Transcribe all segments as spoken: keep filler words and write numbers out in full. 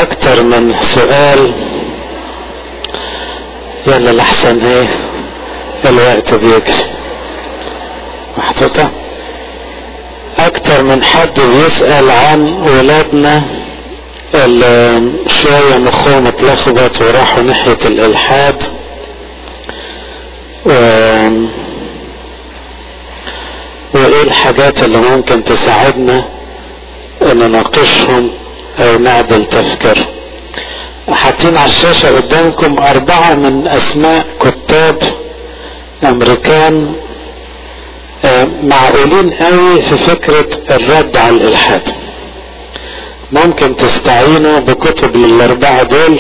اكتر من سؤال. يلا لحسن ايه الوقت بيجري. محطوطة اكتر من حد بيسأل عن ولادنا اللي شوية مخهم اتلخبط وراحوا ناحية الالحاد، و... وايه الحاجات اللي ممكن تساعدنا ان نناقشهم او نعدل تفكير. حاطين على الشاشة قدامكم اربعة من اسماء كتاب امريكان معقولين قوي في فكرة الرد على الالحاد. ممكن تستعينوا بكتب للاربعة دول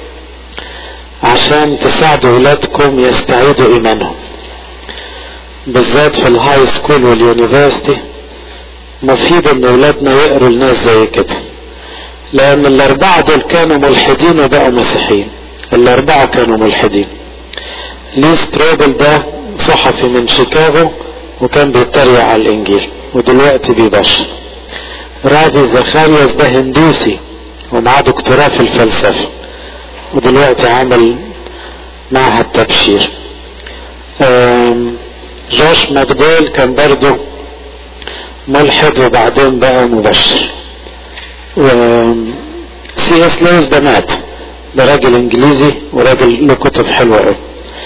عشان تساعدوا ولادكم يستعيدوا ايمانهم، بالذات في الهاي سكول واليونيفرسيتي. مفيد ان ولادنا يقروا الناس زي كده، لان الاربعة دول كانوا ملحدين وبقوا مسيحيين. الاربعة كانوا ملحدين. لي ستروبل ده صحفي من شيكاغو وكان بيتريق على الانجيل ودلوقتي بيبشر. رافي زخارياس ده هندوسي ومعاه دكتوراه في الفلسفة ودلوقتي عمل معهد تبشير. جوش ماكدويل كان برضه ملحد وبعدين بقى مبشر. و سي اس لويس ده مات، ده راجل انجليزي وراجل له كتب حلوة قوي.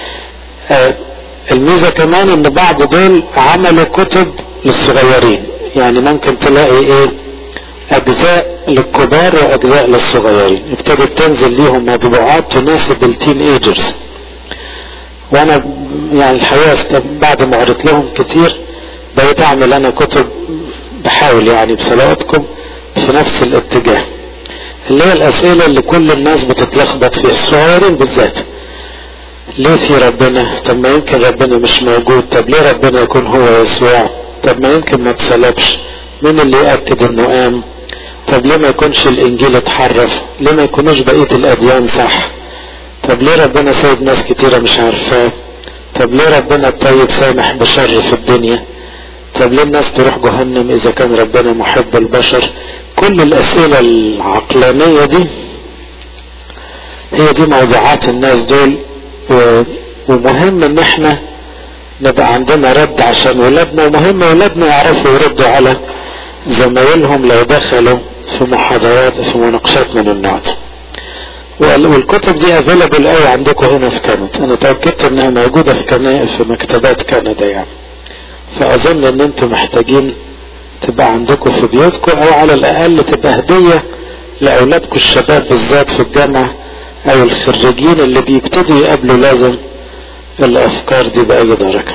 الميزة كمان ان بعض دول عملوا كتب للصغيرين، يعني ممكن تلاقي ايه اجزاء للكبار واجزاء للصغيرين. ابتدت تنزل ليهم مطبوعات تناسب التين ايجرز. وانا يعني الحقيقة بعد ما قريت لهم كتير بقيت اعمل انا كتب، بحاول يعني بصلواتكم في نفس الاتجاه، اللي هي الاسئلة اللي كل الناس بتتلخبط فيها، الصغيرين بالذات. ليه في ربنا؟ طب ما يمكن ربنا مش موجود. طب ليه ربنا يكون هو يسوع؟ طب ما يمكن ما اتصلبش. مين اللي يأكد انه قام؟ طب ليه ما يكونش الانجيل اتحرف؟ ليه ما يكونوش بقية الاديان صح؟ طب ليه ربنا سايب ناس كتيرة مش عارفاه؟ طب ليه ربنا الطيب سامح بشر في الدنيا؟ طب ليه الناس تروح جهنم اذا كان ربنا محب البشر؟ كل الاسئلة العقلانية دي هي دي موضوعات الناس دول، ومهم ان احنا نبقى عندنا رد عشان ولادنا، ومهم ولادنا يعرفوا يردوا على زمايلهم لو دخلوا في محاضرات في مناقشات من النوع ده. والكتب دي افيلابل قوي عندكم هنا في كندا. انا تأكدت انها موجودة في كندا في مكتبات كندا يعني، فاظن ان انتم محتاجين تبقى عندكم في بيوتكم، او على الاقل تبقى هدية لاولادكم الشباب بالذات في الجامعة او الخريجين اللي بيبتدوا يقابلوا لازم الافكار دي باي درجة.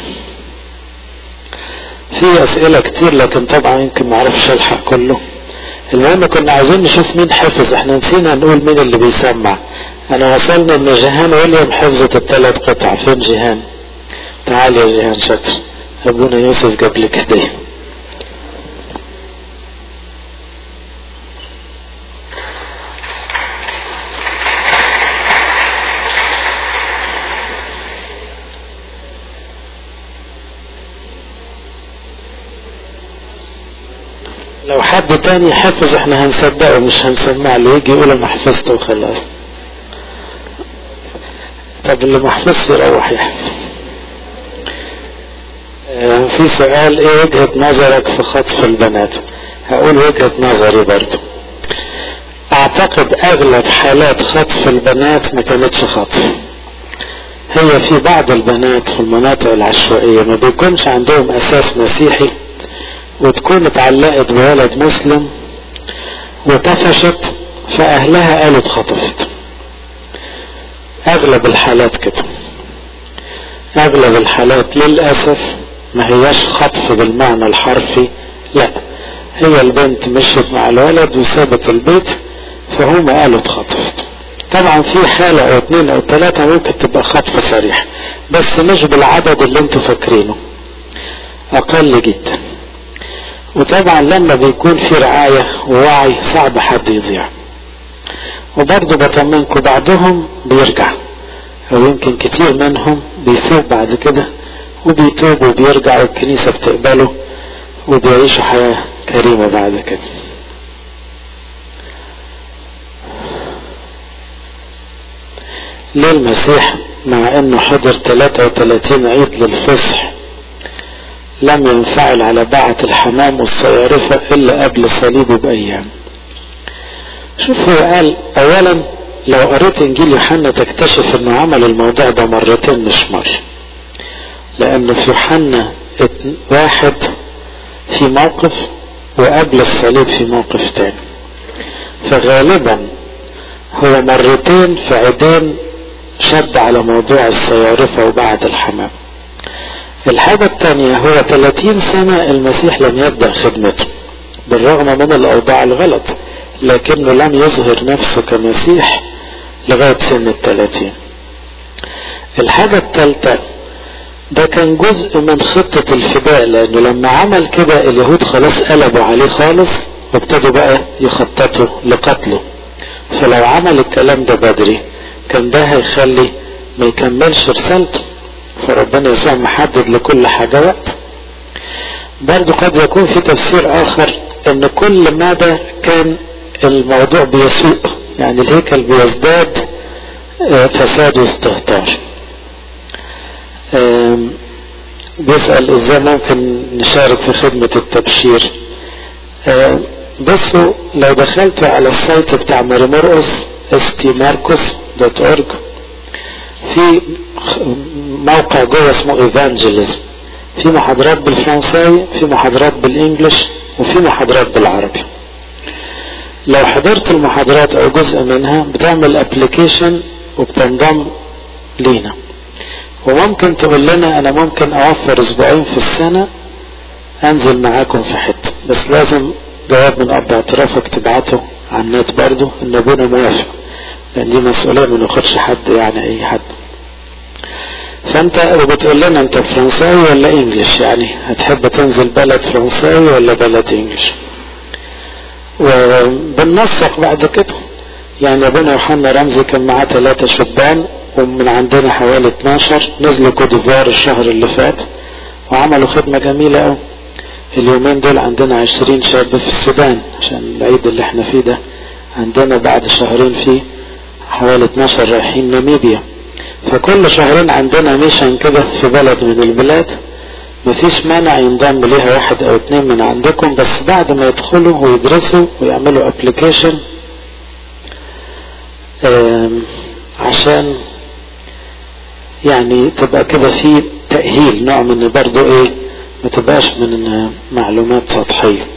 في اسئلة كتير لكن طبعا يمكن معرفش الحق كله. المهم كنا عايزين نشوف مين حفظ. احنا نسينا نقول مين اللي بيسمع. انا وصلنا ان جيهان ويليام حفظت الثلاث قطع. فين جيهان؟ تعال يا جيهان شكر. ابونا يوسف جاب لك هدية. لو حد تاني حفظ احنا هنصدقه مش هنسمع له، يجي يقول انا حفظته وخلاص. طب اللي ما حفظش يروح يحفظ. اه في سؤال، ايه وجهة نظرك في خطف البنات؟ هقول وجهة نظري برضو. اعتقد اغلب حالات خطف البنات ما كانتش خطف. هي في بعض البنات في المناطق العشوائية ما بيكونش عندهم اساس مسيحي، وتكون اتعلقت بولد مسلم وطفشت فاهلها قالوا اتخطفت. اغلب الحالات كده، اغلب الحالات للاسف ما هياش خطف بالمعنى الحرفي، لا، هي البنت مشيت مع الولد وسابت البيت فهم قالوا اتخطفت. طبعا في حالة او اتنين او تلاتة ممكن تبقى خطف صريح، بس مش بالعدد اللي انتوا فاكرينه، اقل جدا. وطبعا لما بيكون في رعاية ووعي صعب حد يضيع. وبرضه بطمنكم بعضهم بيرجع، او يمكن كتير منهم بيفوق بعد كده وبيتوب وبيرجع والكنيسة بتقبله وبيعيشوا حياة كريمة بعد كده. ليه المسيح مع انه حضر ثلاثة وثلاثين عيد للفصح لم ينفعل على باعة الحمام والصيارفة الا قبل صليبه بايام؟ شوف، هو قال اولا لو قريت انجيل يوحنا تكتشف انه عمل الموضوع ده مرتين مش مرة، لانه في يوحنا واحد في موقف وقبل الصليب في موقف تاني، فغالبا هو مرتين في عيدين شد على موضوع الصيارفة وبعد الحمام. الحاجة التانية هو ثلاثين سنة المسيح لم يبدأ خدمته بالرغم من الأوضاع الغلط، لكنه لم يظهر نفسه كمسيح لغاية سن الثلاثين. الحاجة الثالثة ده كان جزء من خطة الفداء، لأنه لما عمل كده اليهود خلاص قلبوا عليه خالص وابتدوا بقى يخططوا لقتله، فلو عمل الكلام ده بدري كان ده هيخلي ما يكملش رسالته، فربنا يسوع محدد لكل حاجة وقت. برضو قد يكون في تفسير آخر ان كل مدى كان الموضوع بيسوء، يعني الهيكل بيزداد فساد واستهتار. بيسأل ازاي ممكن نشارك في خدمة التبشير. بصوا لو دخلتوا على السايت بتاع ماري مرقس اس تي ماركوس دوت اورج في موقع جوه اسمه ايفانجيليزم، في محاضرات بالفرنساوي، في محاضرات بالانجليش، وفي محاضرات بالعربي. لو حضرت المحاضرات او جزء منها بتعمل ابليكيشن وبتنضم لينا، وممكن تقول لنا انا ممكن اوفر اسبوعين في السنة انزل معاكم في حتة، بس لازم جواب من اب اعترافك تبعته على النت برضو ان ابونا موافق، لان دي مسؤولية ما ناخدش حد يعني اي حد. فانت بتقول لنا انت فرنساوي ولا انجليش، يعني هتحب تنزل بلد فرنساوي ولا بلد انجليش، وبننسق بعد كده. يعني ابونا يوحنا رمزي كان معاه ثلاثة شبان ومن عندنا حوالي اتناشر نزلوا كوت ديفوار الشهر اللي فات وعملوا خدمة جميلة قوي. اليومين دول عندنا عشرين شاب في السودان عشان العيد اللي احنا فيه ده، عندنا بعد شهرين فيه حوالي اتناشر رايحين ناميبيا. فكل شهرين عندنا ميشن كده في بلد من البلاد، مفيش مانع ينضم ليها واحد او اتنين من عندكم، بس بعد ما يدخلوا ويدرسوا ويعملوا ابليكيشن عشان يعني تبقى كده في تأهيل، نوع من برضو ايه ما تبقاش من معلومات سطحية.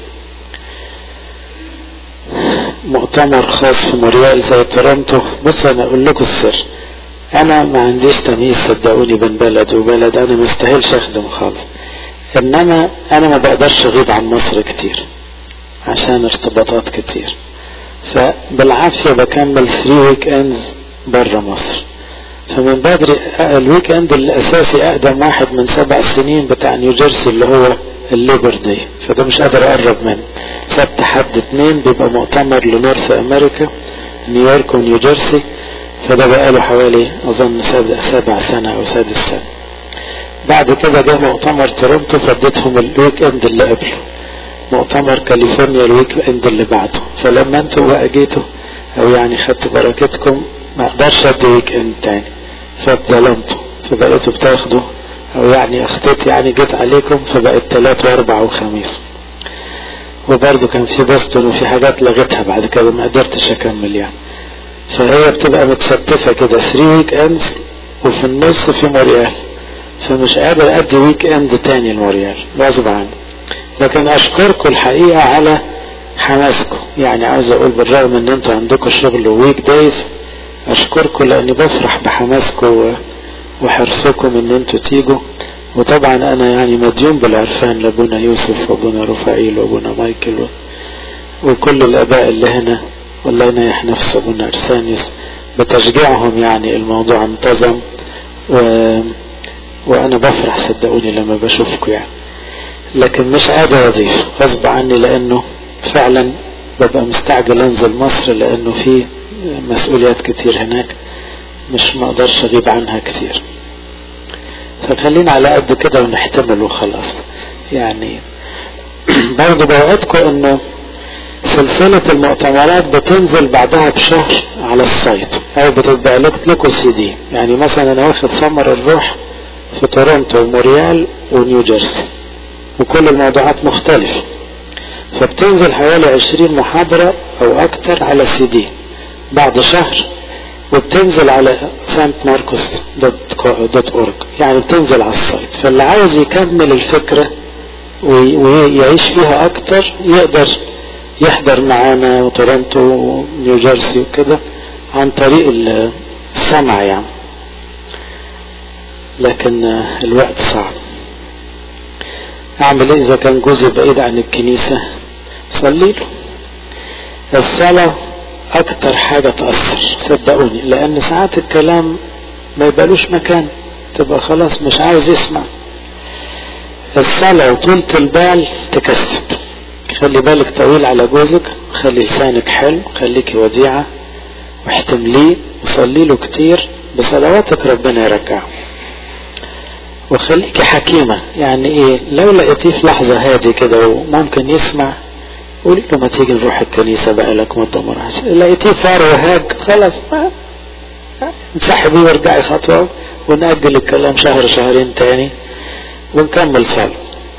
مؤتمر خاص في موريال زي تورنتو، بص انا اقول لكم السر، انا ما عنديش تمييز صدقوني بين بلد وبلد، انا مستاهلش اخدم خالص، انما انا ما بقدرش اغيب عن مصر كتير عشان ارتباطات كتير، فبالعافية بكمل ثري ويك اندز برا مصر. فمن بدري الويك اند الاساسي اقدم واحد من سبع سنين بتاع نيوجيرسي اللي هو الليبر داي، فده مش قادر اقرب منه. سبت حد اتنين بيبقى مؤتمر لنورث امريكا نيويورك ونيوجيرسي، فده بقاله حوالي اظن سبع سنة او سادس سنة. بعد كده جه مؤتمر تورنتو فاديتهم الويك اند اللي قبله، مؤتمر كاليفورنيا الويك اند اللي بعده. فلما انتوا بقى جيتوا او يعني خدتوا بركتكم ما اقدرش ادي ويك اند تاني، فاتظلمتوا فبقيتوا بتاخدوا او يعني اخطيت يعني جيت عليكم فبقت تلات واربع وخميس. وبرضو كان في بوستون وفي حاجات لغيتها بعد كده ما قدرتش اكمل يعني. فهي بتبقى متستفة كده ثري ويك اندز وفي النص في موريال، فمش قادر ادي ويك اند تاني الموريال غصب عني. لكن اشكركم الحقيقة على حماسكم، يعني عاوز اقول بالرغم ان انتوا عندكم شغل ويك دايز اشكركم لاني بفرح بحماسكم وحرصكم ان انتوا تيجوا. وطبعا انا يعني مديون بالعرفان لابونا يوسف وابونا رفائيل وابونا مايكل وكل الاباء اللي هنا، والله ينيح نفس ابونا ارسانيوس بتشجيعهم، يعني الموضوع انتظم و... وانا بفرح صدقوني لما بشوفكم يعني. لكن مش قادر اضيف غصب عني لانه فعلا ببقى مستعجل انزل مصر لانه في مسؤوليات كتير هناك مش مقدرش اغيب عنها كتير، فخلينا على قد كده ونحتمل وخلاص يعني. برضو بوعدكم انه سلسلة المؤتمرات بتنزل بعدها بشهر على السايت او بتتباع لكم سي دي. يعني مثلا انا واخد ثمر الروح في تورنتو وموريال ونيو جيرسي وكل الموضوعات مختلفة، فبتنزل حوالي عشرين محاضرة او اكتر على سي دي بعد شهر، وبتنزل على سانت ماركوس دوت اورج، يعني بتنزل على السايت. فاللي عاوز يكمل الفكرة ويعيش فيها اكتر يقدر يحضر معانا وتورنتو ونيو جيرسي وكده عن طريق السمع يعني، لكن الوقت صعب. اعمل ايه اذا كان جزء بعيد عن الكنيسة؟ صلي له. الصلاة اكتر حاجة تأثر صدقوني، لان ساعات الكلام ما يبقالوش مكان، تبقى خلاص مش عاوز يسمع. الصلاة وطولة البال تكسب. خلي بالك طويل على جوزك، خلي لسانك حلو، خليكي وديعة واحتمليه وصلي له كتير، بصلواتك ربنا يرجعه. وخليكي حكيمة، يعني ايه لو لقيتيه في لحظة هادي كده وممكن يسمع قولي له ما تيجي نروح الكنيسة بقى لك مدة مرة. لقيتيه فار وهاج خلاص انسحبي وارجعي خطوة ونأجل الكلام شهر شهرين تاني ونكمل صلاة.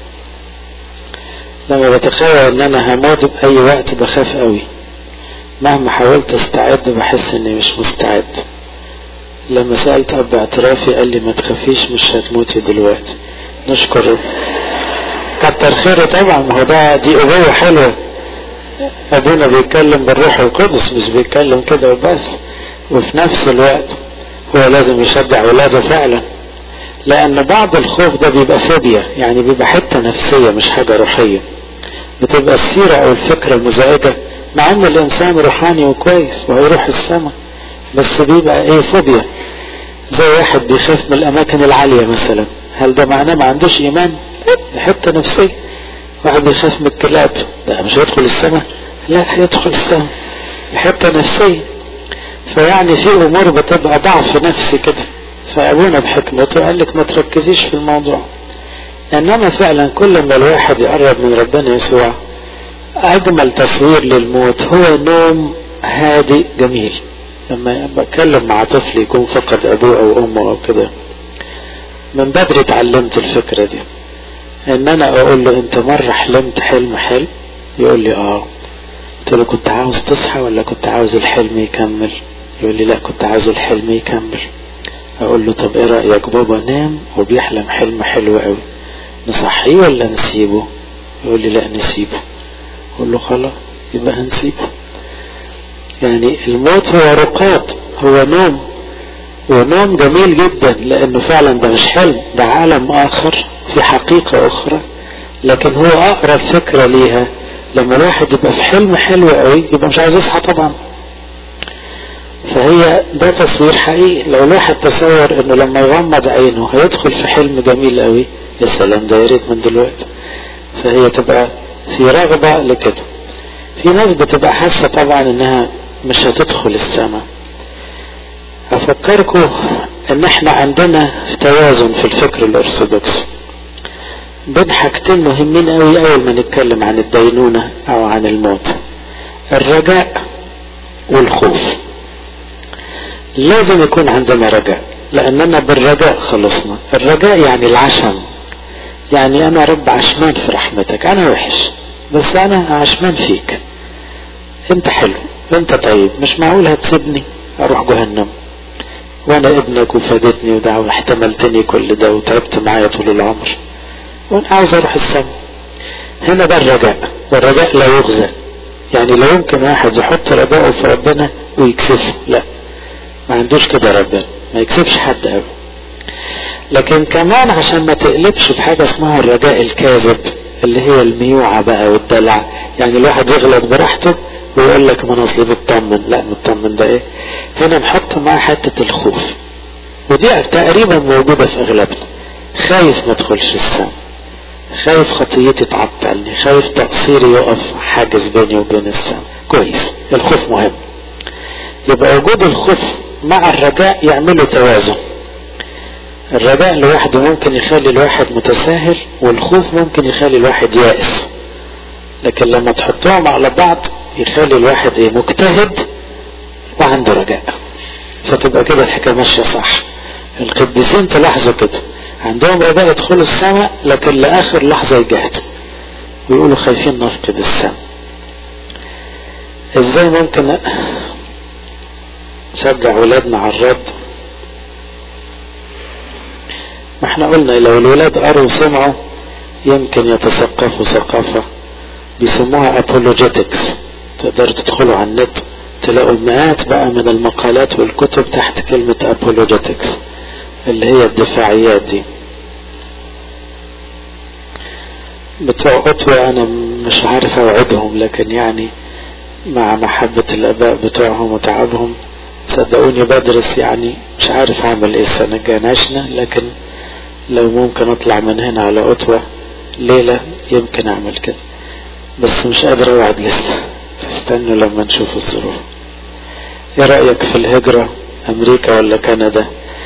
لما بتخيل ان انا هموت باي وقت بخاف قوي، مهما حاولت استعد بحس اني مش مستعد. لما سألت اب اعترافي قال لي ما تخافيش مش هتموتي دلوقتي. نشكر كتر خيره طبعا، ما هو ده دي ابوة حلوة. ابونا بيتكلم بالروح القدس مش بيتكلم كده وبس، وفي نفس الوقت هو لازم يشجع ولاده فعلا، لان بعض الخوف ده بيبقى فوبيا، يعني بيبقى حتة نفسية مش حاجة روحية، بتبقى السيرة او الفكرة مزعجة، مع ان الانسان روحاني وكويس وهيروح السماء، بس بيبقى ايه فوبيا. زي واحد بيخاف من الاماكن العالية مثلا، هل ده معناه ما عندوش ايمان؟ ده حتة نفسية. واحد بيخاف من الكلاب، ده مش هيدخل السماء؟ لا هيدخل السماء، حتة نفسية. فيعني في امور بتبقى ضعف نفسي كده، فابونا بحكمته قال لك ما تركزيش في الموضوع. انما فعلا كل ما الواحد يقرب من ربنا يسوع اجمل تصوير للموت هو نوم هادئ جميل. لما بتكلم مع طفل يكون فقد ابوه او امه او كده، من بدري اتعلمت الفكرة دي، ان انا اقول له انت مرة حلمت حلم حلم؟ يقول لي اه. قلت له كنت عاوز تصحى ولا كنت عاوز الحلم يكمل؟ يقول لي لا كنت عاوز الحلم يكمل. اقول له طب ايه رأيك بابا نام وبيحلم حلم حلو قوي، نصحيه ولا نسيبه؟ يقول لي لا نسيبه. اقول له خلاص يبقى هنسيبه. يعني الموت هو رقاد، هو نوم، ونوم جميل جدا، لانه فعلا ده مش حلم، ده عالم اخر في حقيقة اخرى، لكن هو اقرب فكرة ليها. لما الواحد يبقى في حلم حلو قوي يبقى مش عايز يصحى طبعا. فهي ده تصوير حقيقي. لو الواحد تصور انه لما يغمض عينه هيدخل في حلم جميل قوي، يا سلام ده ياريت من دلوقتي. فهي تبقى في رغبة لكده. في ناس بتبقى حاسة طبعا انها مش هتدخل السماء. افكركم ان احنا عندنا توازن في الفكر الارثوذكسي بين حاجتين مهمين قوي اول ما نتكلم عن الدينونة او عن الموت: الرجاء والخوف. لازم يكون عندنا رجاء، لاننا بالرجاء خلصنا. الرجاء يعني العشم، يعني انا رب عشمان في رحمتك، انا وحش بس انا عشمان فيك، انت حلو انت طيب، مش معقول هتسيبني اروح جهنم وانا ابنك وفادتني ودعوة احتملتني كل ده وتعبت معايا طول العمر وانا عاوز اروح السماء. هنا ده الرجاء، والرجاء لا يغزى. يعني لا يمكن واحد يحط رجاءه في ربنا ويكسفه، لا ما عندوش كده، ربنا ما يكسفش حد ابدا. لكن كمان عشان ما تقلبش بحاجة اسمها الرجاء الكاذب اللي هي الميوعة بقى والدلع، يعني الواحد يغلط براحته ويقول لك ما اصلي مطمن، لا مطمن ده ايه؟ هنا نحط معاه حتة الخوف، ودي تقريبا موجودة في اغلبنا. خايف ما ادخلش السماء، خايف خطيتي تعطلني، خايف تقصيري يقف حاجز بيني وبين السماء. كويس، الخوف مهم. يبقى وجود الخوف مع الرجاء يعملوا توازن. الرجاء لوحده ممكن يخلي الواحد متساهل، والخوف ممكن يخلي الواحد يائس، لكن لما تحطوهم على بعض يخلي الواحد ايه؟ مجتهد وعنده رجاء، فتبقى كده الحكاية ماشية صح. القديسين تلاحظوا كده عندهم رجاء يدخلوا السماء، لكن لآخر لحظة يجهدوا ويقولوا خايفين نفقد السماء. ازاي ممكن نشجع ولادنا على الرد؟ ما احنا قلنا لو الولاد قروا وسمعوا يمكن يتثقفوا ثقافة بيسموها apologetics. تقدروا تدخلوا على النت تلاقوا مئات بقى من المقالات والكتب تحت كلمة apologetics اللي هي الدفاعيات دي. بتوع قطوة انا مش عارف اوعدهم، لكن يعني مع محبة الاباء بتوعهم وتعبهم صدقوني بدرس، يعني مش عارف اعمل ايه السنة الجاية ناشنا، لكن لو ممكن اطلع من هنا على قطوة ليلة يمكن اعمل كده، بس مش قادر اوعد لسه، فاستنوا لما نشوف الظروف. ايه رأيك في الهجرة امريكا ولا كندا؟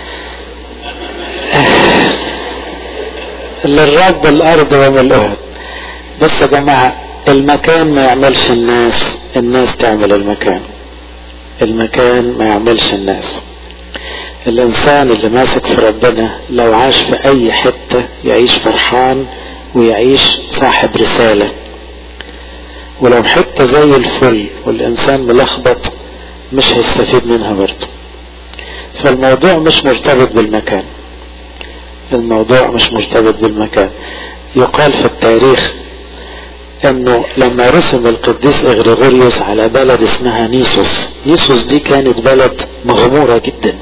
للرب الارض وملؤها. بس يا جماعة المكان ما يعملش الناس، الناس تعمل المكان. المكان ما يعملش الناس. الانسان اللي ماسك في ربنا لو عاش في اي حتة يعيش فرحان ويعيش صاحب رسالة، ولو حتة زي الفل والانسان ملخبط مش هيستفيد منها برضه. فالموضوع مش مرتبط بالمكان، الموضوع مش مرتبط بالمكان. يقال في التاريخ انه لما رسم القديس اغريغوريوس على بلد اسمها نيسوس، نيسوس دي كانت بلد مغمورة جدا،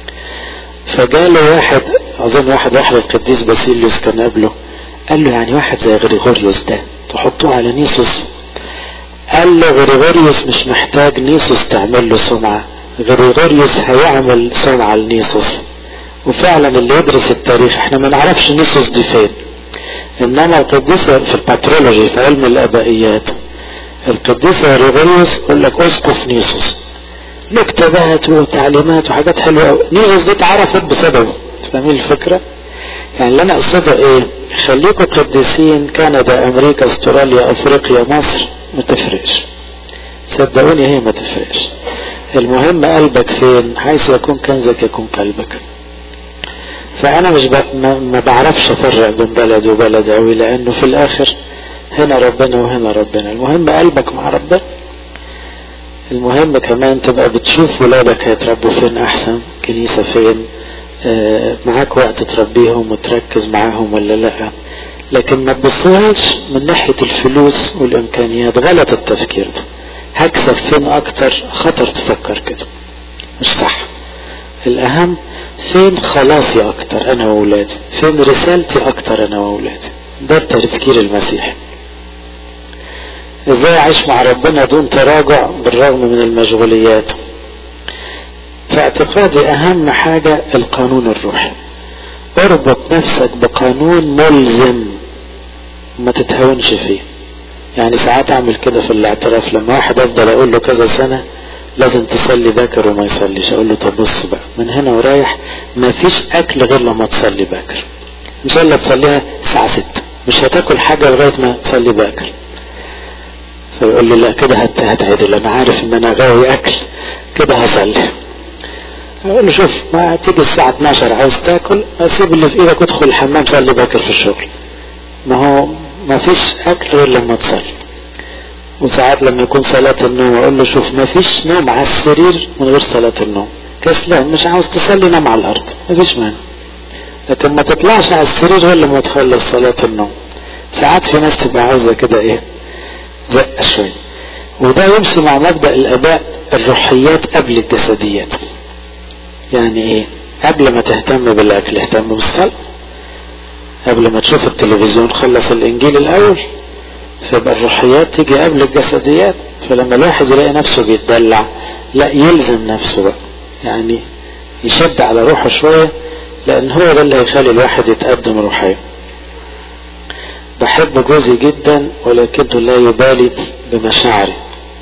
فجاله واحد اظن واحد واحد القديس باسيليوس كان قبله، قال له يعني واحد زي غريغوريوس ده تحطوه على نيسوس؟ قال له غريغوريوس مش محتاج نيسوس تعمل له سمعة، غريغوريوس هيعمل سمعة لنيسوس. وفعلا اللي يدرس التاريخ احنا ما نعرفش نيسوس دي فين، انما القديس في الباترولوجي في علم الابائيات القديس غريغوريوس يقول لك اسقف نيسوس، له كتابات وتعليمات وحاجات حلوه. نيسوس دي اتعرفت بسببه. فاهمين الفكره؟ يعني اللي انا اقصده ايه؟ خليكم قديسين كندا امريكا استراليا افريقيا مصر ما تفرقش، صدقوني هي ما تفرقش. المهم قلبك فين، حيث يكون كنزك يكون قلبك. فانا مش ب... ما... ما بعرفش افرق بين بلد وبلد اوي، لانه في الاخر هنا ربنا وهنا ربنا. المهم قلبك مع ربنا. المهم كمان تبقى بتشوف ولادك هيتربوا فين احسن، كنيسة فين، آه معاك وقت تربيهم وتركز معاهم ولا لا. لكن ما تبصوهاش من ناحية الفلوس والامكانيات، غلط التفكير ده. هكسب فين اكتر، خطر تفكر كده، مش صح. الاهم فين خلاصي اكتر انا واولادي، فين رسالتي اكتر انا واولادي. ده التفكير المسيحي. ازاي اعيش مع ربنا دون تراجع بالرغم من المشغوليات؟ في اعتقادي اهم حاجة القانون الروحي. اربط نفسك بقانون ملزم ما تتهونش فيه. يعني ساعات اعمل كده في الاعتراف، لما واحد افضل اقول له كذا سنة لازم تصلي باكر وما يصليش، اقول له طب بص بقى من هنا ورايح ما فيش اكل غير لما تصلي باكر. ان شاء الله تصليها الساعة ستة، مش هتاكل حاجة لغاية ما تصلي باكر. فيقول لي لا كده هتعدل، انا عارف ان انا غاوي اكل كده هصلي. اقول له شوف ما تيجي الساعة اتناشر عايز تاكل، اسيب اللي في ايدك وادخل الحمام صلي باكر في الشغل. ما هو ما فيش اكل غير لما تصلي. وساعات لما يكون صلاة النوم اقول له شوف ما فيش نوم على السرير من غير صلاة النوم. كسلان مش عاوز تصلي نام على الارض ما فيش مانع، لكن ما تطلعش على السرير غير لما تخلص صلاة النوم. ساعات في ناس تبقى عاوزة كده ايه زقة شوية. وده يمشي مع مبدأ الاباء الروحيات قبل الجسديات. يعني ايه؟ قبل ما تهتم بالاكل اهتم بالصلاة، قبل ما تشوف التلفزيون خلص الانجيل الاول. فيبقى الروحيات تيجي قبل الجسديات. فلما الواحد يلاقي نفسه بيتدلع لا يلزم نفسه بقى، يعني يشد على روحه شوية، لان هو ده اللي هيخلي الواحد يتقدم روحيا. بحب جوزي جدا ولكنه لا يبالي بمشاعري.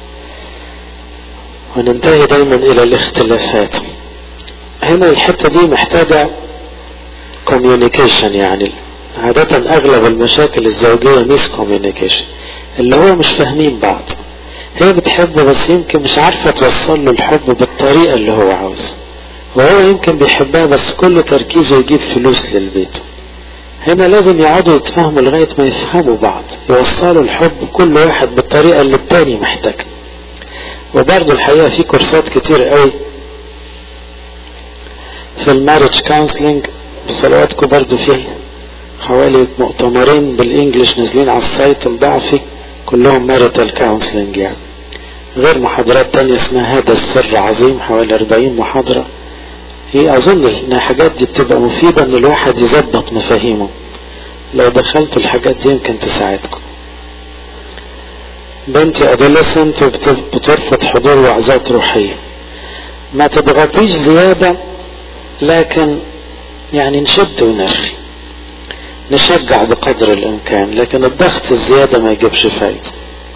وننتهي دايما الى الاختلافات. هنا الحتة دي محتاجة communication. يعني عادة اغلب المشاكل الزوجية ميس communication، اللي هو مش فاهمين بعض. هي بتحبه بس يمكن مش عارفة توصل له الحب بالطريقة اللي هو عاوز، وهو يمكن بيحبها بس كل تركيزه يجيب فلوس للبيت. هنا لازم يقعدوا يتفاهموا لغاية ما يفهموا بعض، يوصلوا الحب كل واحد بالطريقة اللي التاني محتاج. وبرضه الحقيقة في كورسات كتير قوي في الماريج كونسلنج، بصلواتكم برضه فيه حوالي مؤتمرين بالانجلش نازلين على السايت الضعفي كلهم ماريتال كونسلنج، يعني غير محاضرات تانية اسمها هذا السر عظيم حوالي أربعين محاضرة. هي اظن ان الحاجات دي بتبقى مفيدة ان الواحد يظبط مفاهيمه، لو دخلت الحاجات دي يمكن تساعدكم. بنتي ادوليسنت بترفض حضور وعظات روحية، ما تضغطيش زيادة، لكن يعني نشد ونرخي، نشجع بقدر الامكان، لكن الضغط الزيادة ما يجيبش فايدة.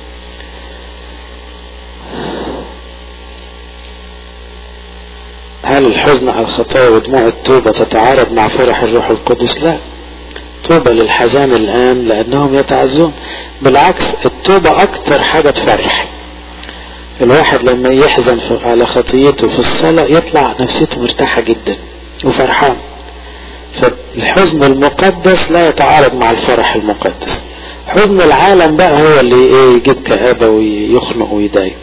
هل الحزن على الخطايا ودموع التوبة تتعارض مع فرح الروح القدس؟ لا، توبة للحزان الآن لأنهم يتعزون، بالعكس التوبة أكتر حاجة تفرح الواحد. لما يحزن على خطيته في الصلاة يطلع نفسيته مرتاحة جدا وفرحان. فالحزن المقدس لا يتعارض مع الفرح المقدس. حزن العالم بقى هو اللي ايه يجيب كآبة ويخنق ويضايق.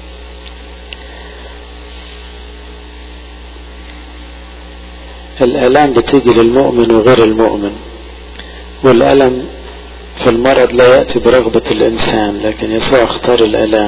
الآلام بتيجي للمؤمن وغير المؤمن، والألم في المرض لا يأتي برغبة الإنسان، لكن يسوع اختار الآلام.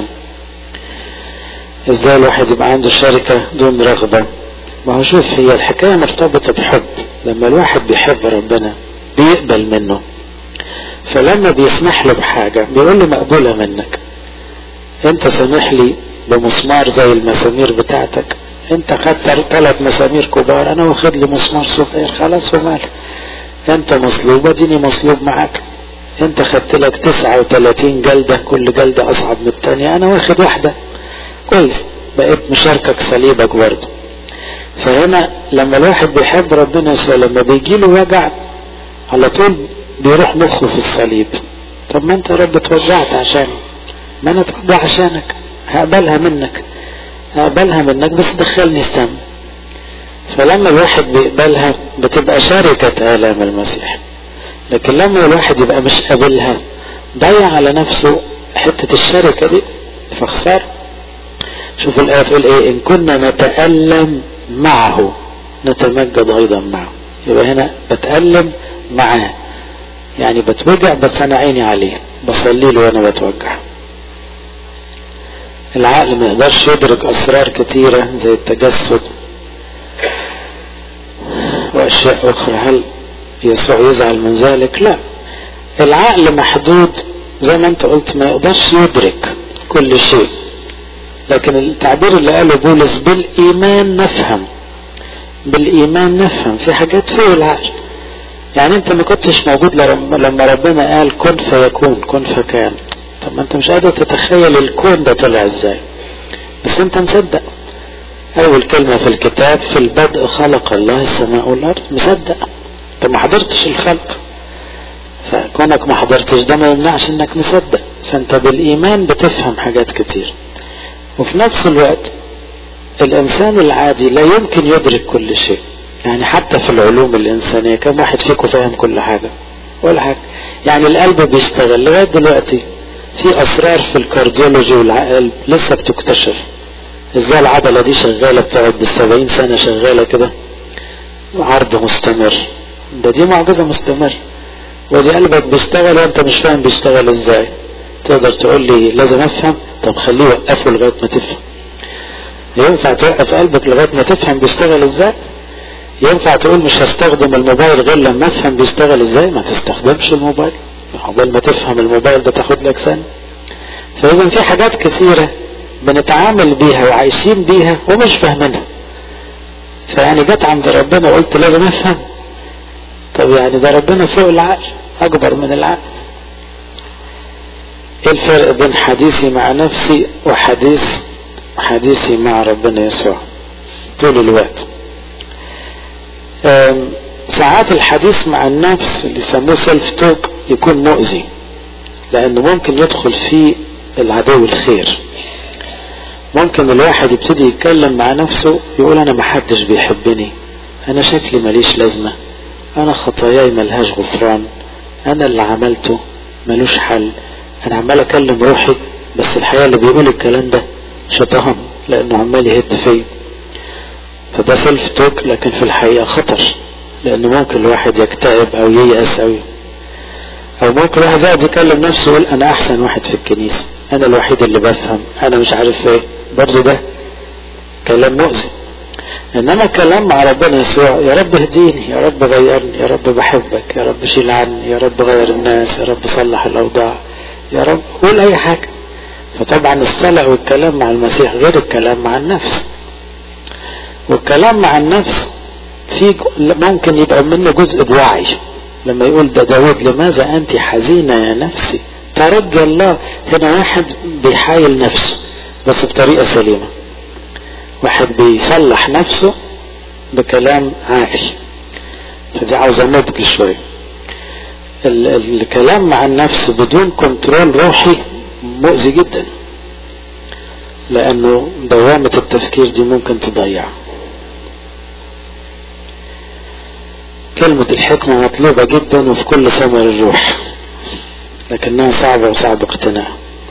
ازاي الواحد يبقى عنده شركة دون رغبة؟ ما هو شوف، هي الحكاية مرتبطة بحب. لما الواحد بيحب ربنا بيقبل منه، فلما بيسمح له بحاجة بيقول له مقبولة منك. انت سمح لي بمسمار زي المسامير بتاعتك، انت خدت ثلاث مسامير كبار، انا واخد لي مسمار صغير، خلاص وماله. انت مصلوب اديني مصلوب معاك. انت خدت لك تسعة وثلاثين جلدة، كل جلدة اصعب من التانية، انا واخد واحدة، كويس، بقيت مشاركك صليبك برضه. فهنا لما الواحد بيحب ربنا يسوع، لما بيجيله وجع على طول بيروح مخه في الصليب. طب ما انت يا رب اتوجعت عشان، ما انا اتوجع عشانك، هقبلها منك هقبلها منك بس دخلني السما. فلما الواحد بيقبلها بتبقى شركة آلام المسيح. لكن لما الواحد يبقى مش قابلها ضيع على نفسه حتة الشركة دي، فخسر. شوفوا الآية تقول ايه؟ ان كنا نتألم معه نتمجد ايضا معه. يبقى هنا بتألم معاه، يعني بتوجع بس انا عيني عليه، بصلي له وانا بتوجع. العقل ما يقدرش يدرك اسرار كتيرة زي التجسد واشياء اخرى. هل يسوع يزعل من ذلك؟ لا، العقل محدود زي ما انت قلت، ما يقدرش يدرك كل شيء. لكن التعبير اللي قاله بولس بالايمان نفهم، بالايمان نفهم في حاجات فوق العقل. يعني انت ما كنتش موجود لما ربنا قال كن فيكون، كن فكان. طب ما انت مش قادر تتخيل الكون ده طلع ازاي، بس انت مصدق. اول كلمة في الكتاب في البدء خلق الله السماء والارض، مصدق. انت ما حضرتش الخلق، فكونك ما حضرتش ده ما يمنعش انك مصدق. فانت بالايمان بتفهم حاجات كتير. وفي نفس الوقت الانسان العادي لا يمكن يدرك كل شيء. يعني حتى في العلوم الانسانية كم واحد فيكم فاهم كل حاجة؟ ولا حاجة. يعني القلب بيشتغل لغاية دلوقتي، في اسرار في الكارديولوجي والعقل لسه بتكتشف. ازاي العضلة دي شغالة بتقعد بالسبعين سنة شغالة كده، عرض مستمر، ده دي معجزة مستمر. ودي قلبك بيشتغل وانت مش فاهم بيشتغل ازاي. تقدر تقول لي لازم افهم؟ طب خليه يوقفه لغاية ما تفهم. ينفع توقف قلبك لغاية ما تفهم بيشتغل ازاي؟ ينفع تقول مش هستخدم الموبايل غير لما افهم بيشتغل ازاي؟ ما تستخدمش الموبايل، عقبال ما تفهم الموبايل ده تاخد لك سنة. فاذا في حاجات كثيرة بنتعامل بيها وعايشين بيها ومش فاهمينها. فيعني جت عند ربنا وقلت لازم افهم؟ طب يعني ده ربنا فوق العقل، اكبر من العقل. ايه الفرق بين حديثي مع نفسي وحديث حديثي مع ربنا يسوع طول الوقت؟ ساعات الحديث مع النفس اللي يسموه سيلف توك يكون مؤذي، لانه ممكن يدخل فيه العدو الخير. ممكن الواحد يبتدي يتكلم مع نفسه يقول انا محدش بيحبني، انا شكلي ماليش لازمة، انا خطاياي ملهاش غفران، انا اللي عملته ملوش حل. انا عمال اكلم روحي، بس الحقيقة اللي بيقول الكلام ده شيطان، لانه عمال يهد فيه. فده سيلف توك، لكن في الحقيقة خطر، لانه ممكن الواحد يكتئب او ييأس او او ممكن الواحد يقعد يكلم نفسه يقول انا احسن واحد في الكنيسة، انا الوحيد اللي بفهم، انا مش عارف ايه. برضه ده كلام مؤذي. انما كلام مع ربنا يسوع، يا رب اهديني، يا رب غيرني، يا رب بحبك، يا رب شيل عني، يا رب غير الناس، يا رب صلح الاوضاع، يا رب قول اي حاجة. فطبعا الصلاة والكلام مع المسيح غير الكلام مع النفس. والكلام مع النفس في ممكن يبقى منه جزء بوعي، لما يقول ده داود لماذا انت حزينة يا نفسي ترجى الله. هنا واحد بيحايل نفسه بس بطريقة سليمة، واحد بيصلح نفسه بكلام عاقل، فدي عاوزة نضج شوية. الكلام مع النفس بدون كنترول روحي مؤذي جدا، لانه دوامة التفكير دي ممكن تضيع. كلمة الحكمة مطلوبة جدا وفي كل ثمر الروح، لكنها صعبة وصعب اقتناع.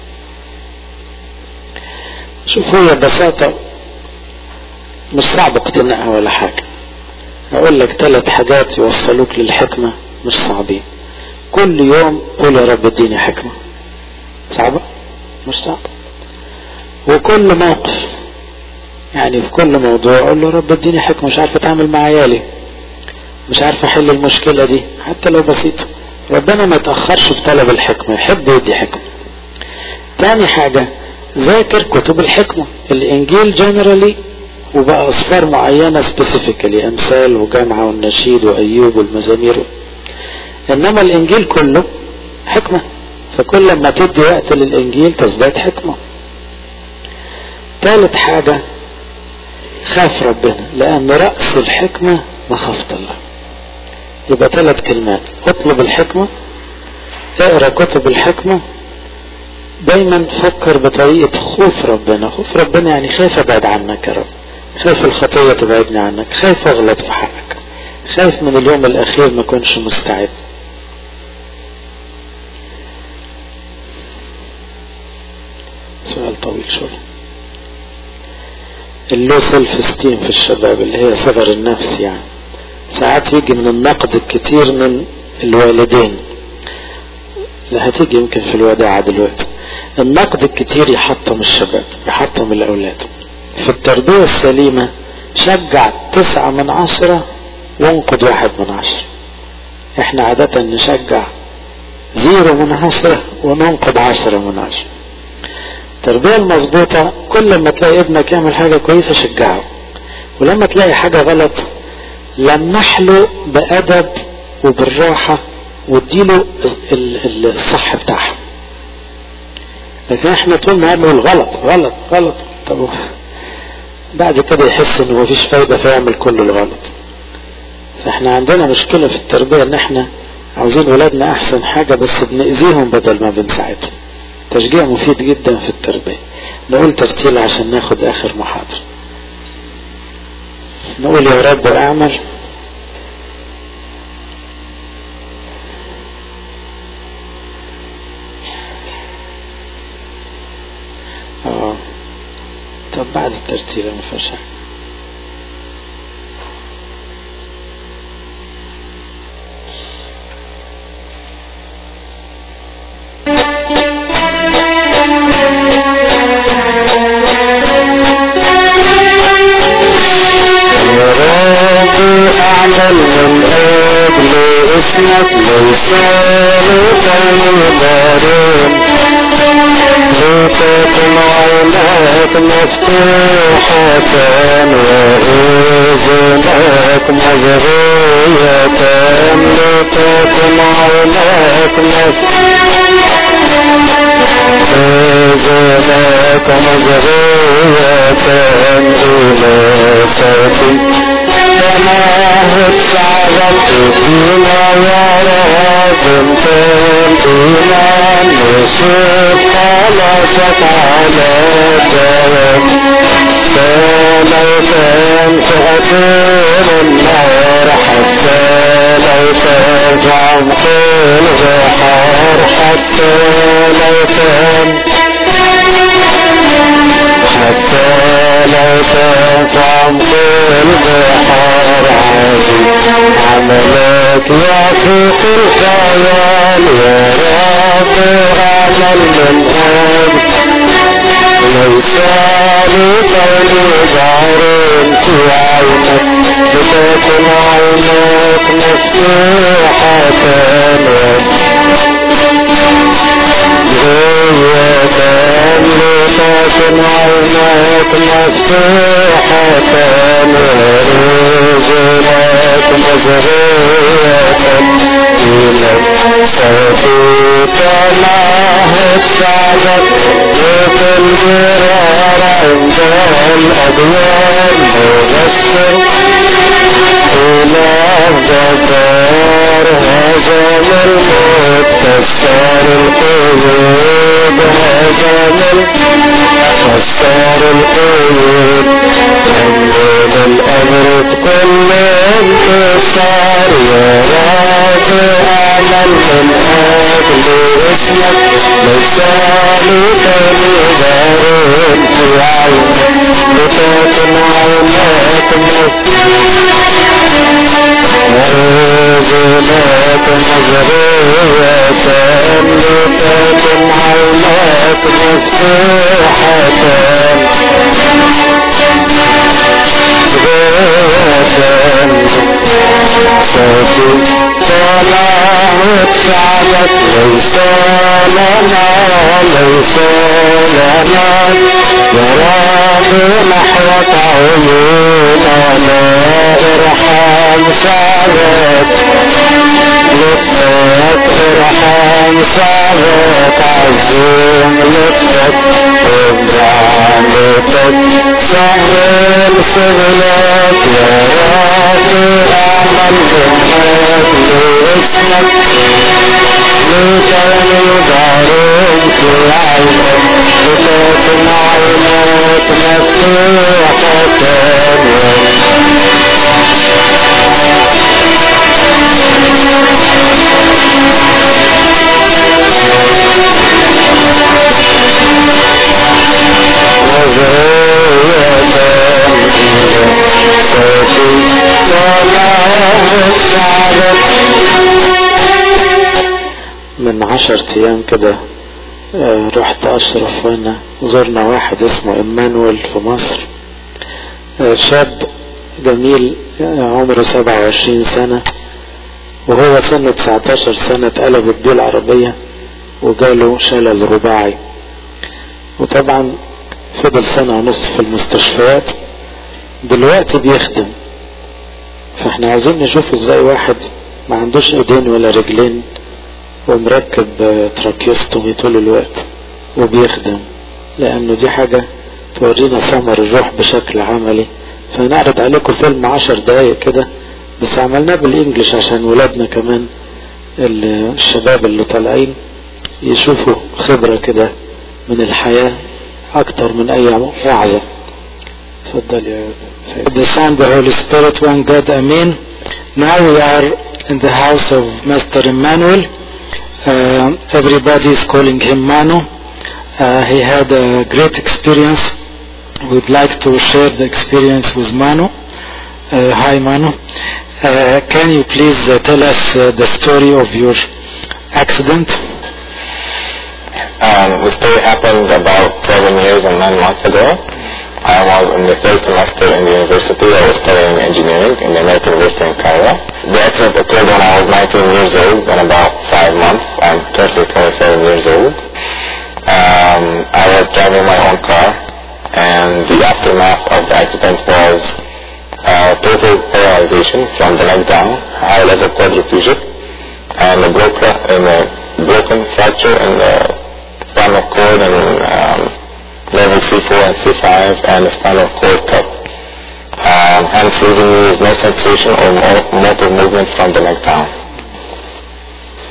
شوفوا هي ببساطة مش صعب اقتناعها ولا حاجة. اقول لك ثلاث حاجات يوصلوك للحكمة مش صعبين. كل يوم قول يا رب اديني حكمة. صعبة؟ مش صعبة. وكل موقف، يعني في كل موضوع قول له رب اديني حكمة، مش عارف اتعامل مع عيالي، مش عارف احل المشكلة دي حتى لو بسيطة. ربنا ما يتأخرش في طلب الحكمة، يحب يدي حكمة. تاني حاجة ذاكر كتب الحكمة، الانجيل جنرالي وبقى اصفار معينة سبيسيفيكالي، امثال وجامعة والنشيد وايوب والمزامير. انما الانجيل كله حكمة، فكل ما تدي وقت للانجيل تزداد حكمة. ثالث حاجة خاف ربنا، لان رأس الحكمة مخافة الله. يبقى ثلاث كلمات: اطلب الحكمة، اقرأ كتب الحكمة، دايما تفكر بطريقة خوف ربنا. خوف ربنا يعني خايف ابعد عنك يا رب، خايف الخطية تبعدني عنك، خايف اغلط في حقك، خايف من اليوم الاخير ما كنش مستعد. سؤال طويل شوية. اللو سيلف استيم في الشباب اللي هي صغر النفس، يعني ساعات يجي من النقد الكتير من الوالدين، لا هتيجي يمكن في الوداعة دلوقتي. النقد الكتير يحطم الشباب، يحطم الاولاد. في التربية السليمة شجع تسعة من عشرة وانقد واحد من عشرة. احنا عادة نشجع زيرو من عشرة وننقد عشرة من عشرة. التربية المظبوطة كل ما تلاقي ابنك يعمل حاجة كويسة شجعه، ولما تلاقي حاجة غلط لمح له بأدب وبالراحة واديله الصح بتاعها. لكن احنا طول ما نقول غلط غلط غلط، طب بعد كده يحس انه مفيش فايدة فيعمل كل الغلط. فاحنا عندنا مشكلة في التربية ان احنا عاوزين ولادنا احسن حاجة بس بنأذيهم بدل ما بنساعدهم. تشجيع مفيد جدا في التربية. نقول ترتيل عشان ناخد اخر محاضرة. نقول يا رب اعمل اه طب بعد الترتيل ما فيهاش حاجة. اسمك ليس لطيب دارين، لتكن عيناك مفتوحة وإذنك مزغية، لتكن عيناك وإذنك مزغية إلى صوتي كما هتسعدت فينا يا رب انتم فينا نشوف خلاصك على الدوام لو كان في أطول النهار حتى لو كان في عمق البحار حتى لو كان حتى لو كان في عمق البحار عادي عملك يعفوك الخيال يا رب عمل من أجل ليس لكون ظهر في عينك لتكن عينك مفتوحة غية لتكن عينك مفتوحة ورجلك مزغية إلى صوتك معه سعدك الجرار عند الأدوار مبشر إلى الجبار هزم الموت كسر القيود هزم كسر القيود حمل الأمر كل انتصار يا رب أعمل من أجل اسمك لسانك دارون في عينك لتكن عينك ورجلك مزروية لتكن عينك مفتوحة صوتي طلع وتساعدك ليس لنا ليس لنا يا رب نحوك عيوننا ارحم شعبك لطفك ارحم شعبك عزوم لطفك ابدع لطفك سهل سبلك يا رب اعمل بحق لاسمك لكون دارون في عينك لتكن عينك مفتوحة من عشر ايام كده آه رحت اشرف وانا زرنا واحد اسمه ايمانويل في مصر. آه شاب جميل آه عمره سبعة وعشرين سنة، وهو سنة تسعتاشر سنة اتقلبت بيه العربية وجاله شلل رباعي، وطبعا فضل سنة ونص في المستشفيات. دلوقتي بيخدم، فاحنا عايزين نشوف ازاي واحد ما عندوش ايدين ولا رجلين ومركب تراكيوستومي طول الوقت وبيخدم، لانه دي حاجة تورينا ثمر الروح بشكل عملي. فنعرض عليكم فيلم عشر دقايق كده، بس عملناه بالانجليش عشان ولادنا كمان الشباب اللي طالعين يشوفوا خبرة كده من الحياة اكتر من اي وعظة. تفضل يا سيد. The Son, the Holy Spirit, one God, Amen. Now we are in the house of Master Emmanuel. Uh, everybody is calling him Manu. Uh, he had a great experience. We'd like to share the experience with Manu. Uh, hi Manu. Uh, can you please uh, tell us uh, the story of your accident? Um, the story happened about seven years and nine months ago. I was in the third semester in the university. I was studying engineering in the American University in Cairo. The accident occurred when I was nineteen years old and about five months. I'm currently twenty-seven years old. Um, I was driving my own car, and the aftermath of the accident was uh, total paralyzation from the neck down, high-level quadriplegic, and a broken, and a broken fracture in the spinal cord and um, level C four and C five and the spinal cord cup. Um, hands freezing, there is no sensation or motor movement from the neck down.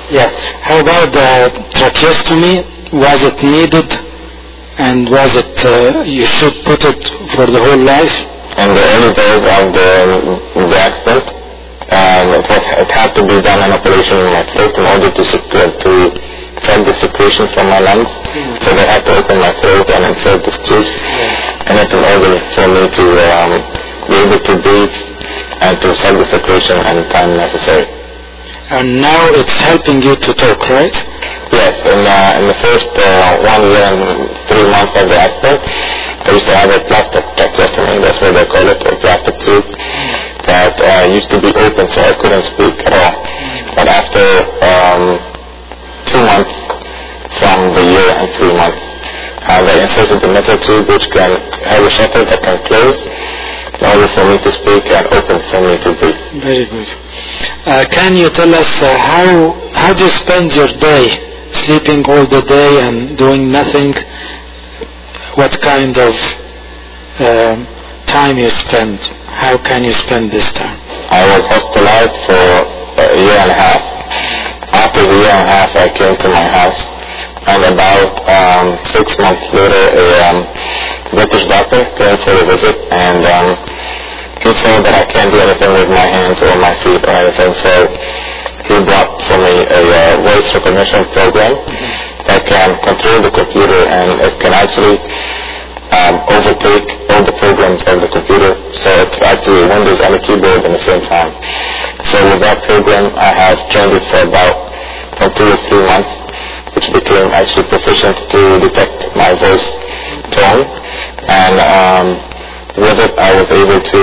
Yeah. How about the tracheostomy? Was it needed? And was it, uh, you should put it for the whole life? In the early days of the, the accident, um, it, was, it had to be done an operation in my throat in order to secure, to fed the secretion from my lungs. Mm-hmm. So they had to open my throat and insert the tube mm-hmm. in it in order for me to um, be able to breathe and to suck the secretion at the time necessary. And now it's helping you to talk, right? Yes, in, uh, in the first uh, one year and three months of the accident, I used to have a plastic tracheostomy, that's what they call it, a plastic tube that uh, used to be open so I couldn't speak at all. But after um, two months from the year and three months, uh, they inserted the metal tube which can have a shutter that can close in order for me to speak and open for me to breathe. Very good. Uh, can you tell us uh, how how do you spend your day? Sleeping all the day and doing nothing? What kind of uh, time you spend? How can you spend this time? I was hospitalized for a year and a half. After the year and a half, I came to my house, and about um, six months later, a um, British doctor came for a visit, and um, he said that I can't do anything with my hands or my feet or anything, so he brought for me a uh, voice recognition program that can control the computer, and it can actually um, overtake all the programs of the computer, so it's actually Windows and a keyboard at the same time. So with that program, I have trained it for about from two or three months, which became actually proficient to detect my voice tone, and um, with it I was able to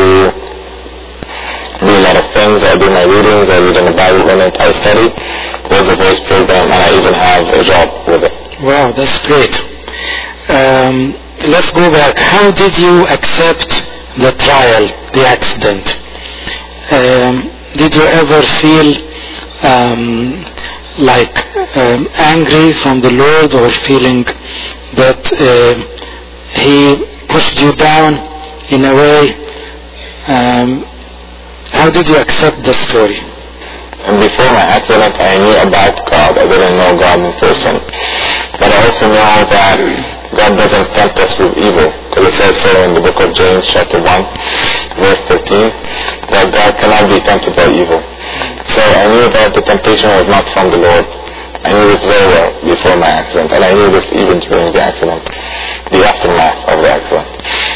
do a lot of things. I do my readings, I read in the Bible in it, I study with the voice program, and I even have a job with it. Wow, that's great. Um, let's go back. How did you accept the trial, the accident? Um, did you ever feel um, like um, angry from the Lord, or feeling that uh, He pushed you down in a way? Um, how did you accept the story? And before my accident, I knew about God. I didn't know God in person. But I also know that God doesn't tempt us with evil, because it says so in the book of James chapter one, verse thirteen, that God cannot be tempted by evil. So I knew that the temptation was not from the Lord. I knew this very well before my accident, and I knew this even during the accident, the aftermath of the accident.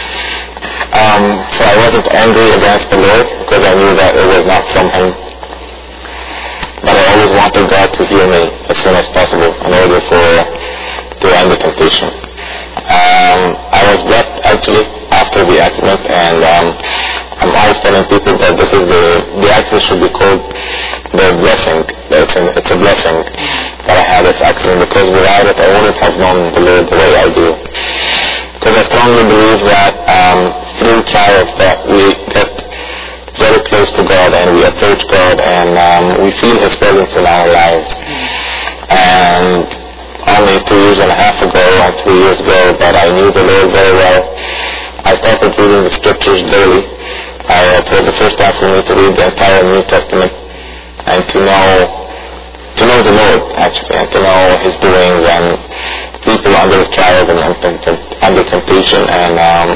Um, so I wasn't angry against the Lord, because I knew that it was not from Him. But I always wanted God to heal me as soon as possible in order for to end the temptation. Um, I was blessed actually after the accident, and um, I'm always telling people that this is the the accident should be called the blessing. It's, an, it's a blessing that I had this accident, because without it I wouldn't have known the Lord the way I do. Because I strongly believe that um, through trials that we get very close to God, and we approach God, and um, we feel His presence in our lives. And only two years and a half ago, or three years ago, that I knew the Lord very well, I started reading the Scriptures daily. I, it was the first time for me to read the entire New Testament, and to know to know the Lord, actually, and to know His doings, and people under trials and under temptation, and um,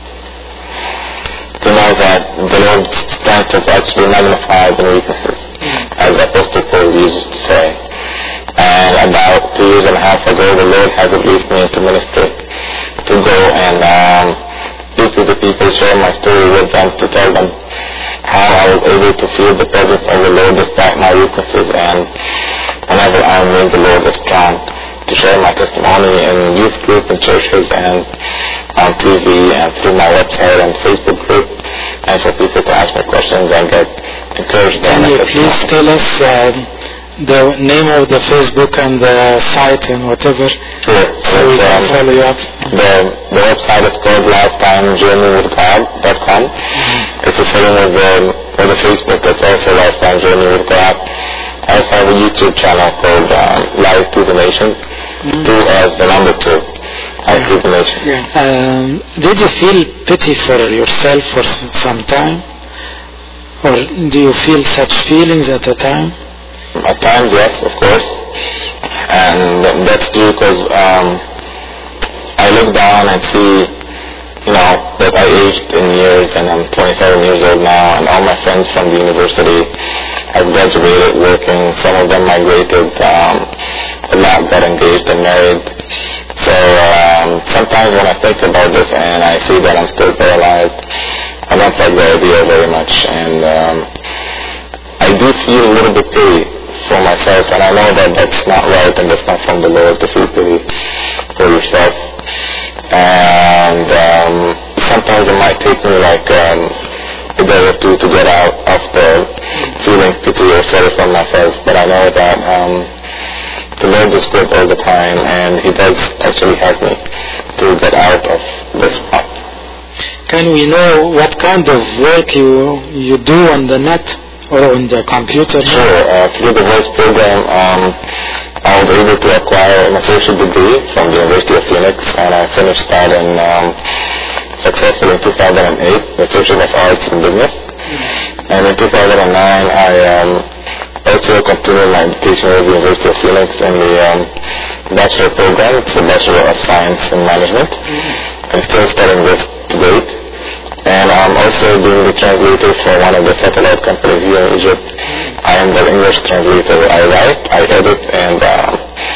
to know that the Lord's strength is actually magnified in weaknesses, as Apostle Paul used to say. And about two years and a half ago, the Lord has released me into ministry to go and um, speak to the people, share my story with them, to tell them how I was able to feel the presence of the Lord despite my weaknesses, and whenever I am weak, the Lord is strong. To share my testimony in youth group and churches, and on T V, and through my website and Facebook group, and for people to ask me questions and get encouraged. Can you please tell us uh, the name of the Facebook and the site and whatever? Sure. So we can um, follow you up. The, the website is called lifetime journey with god dot com. Mm-hmm. It's the same with the, with the Facebook. It's also Lifetime Journey with God. I also have a YouTube channel called um, Live to the Nations. Mm-hmm. Two as the number two. Live to the Nations. Yeah. Um, did you feel pity for yourself for some time? Or do you feel such feelings at the time? at times, yes, of course. And that's true because um, I look down and see, you know, that I aged in years and I'm twenty-seven years old now, and all my friends from the university have graduated, working. Some of them migrated, um, a lot got engaged and married. So um, sometimes when I think about this and I see that I'm still paralyzed, I don't like the idea very much. And um, I do feel a little bit pity for myself, and I know that that's not right and that's not from the Lord to feel pity for yourself. And um, sometimes it might take me like um, a day or two to get out of the feeling pity or sorry for myself, but I know that um, the Lord is good all the time, and He does actually help me to get out of this spot. Can we know what kind of work you you do on the net or on the computer? Sure. Uh, through the voice program, um, I was able to acquire an associate degree from the University of Phoenix, and I finished that in um, successfully in two thousand eight, the Associate of Arts in Business. And in two thousand nine, I um, also continued my education at the University of Phoenix in the um, bachelor program. It's a Bachelor of Science in Management. I'm still studying this to date. And I'm also doing the translator for one of the satellite companies here in Egypt. I am the English translator. I write, I edit, and, um,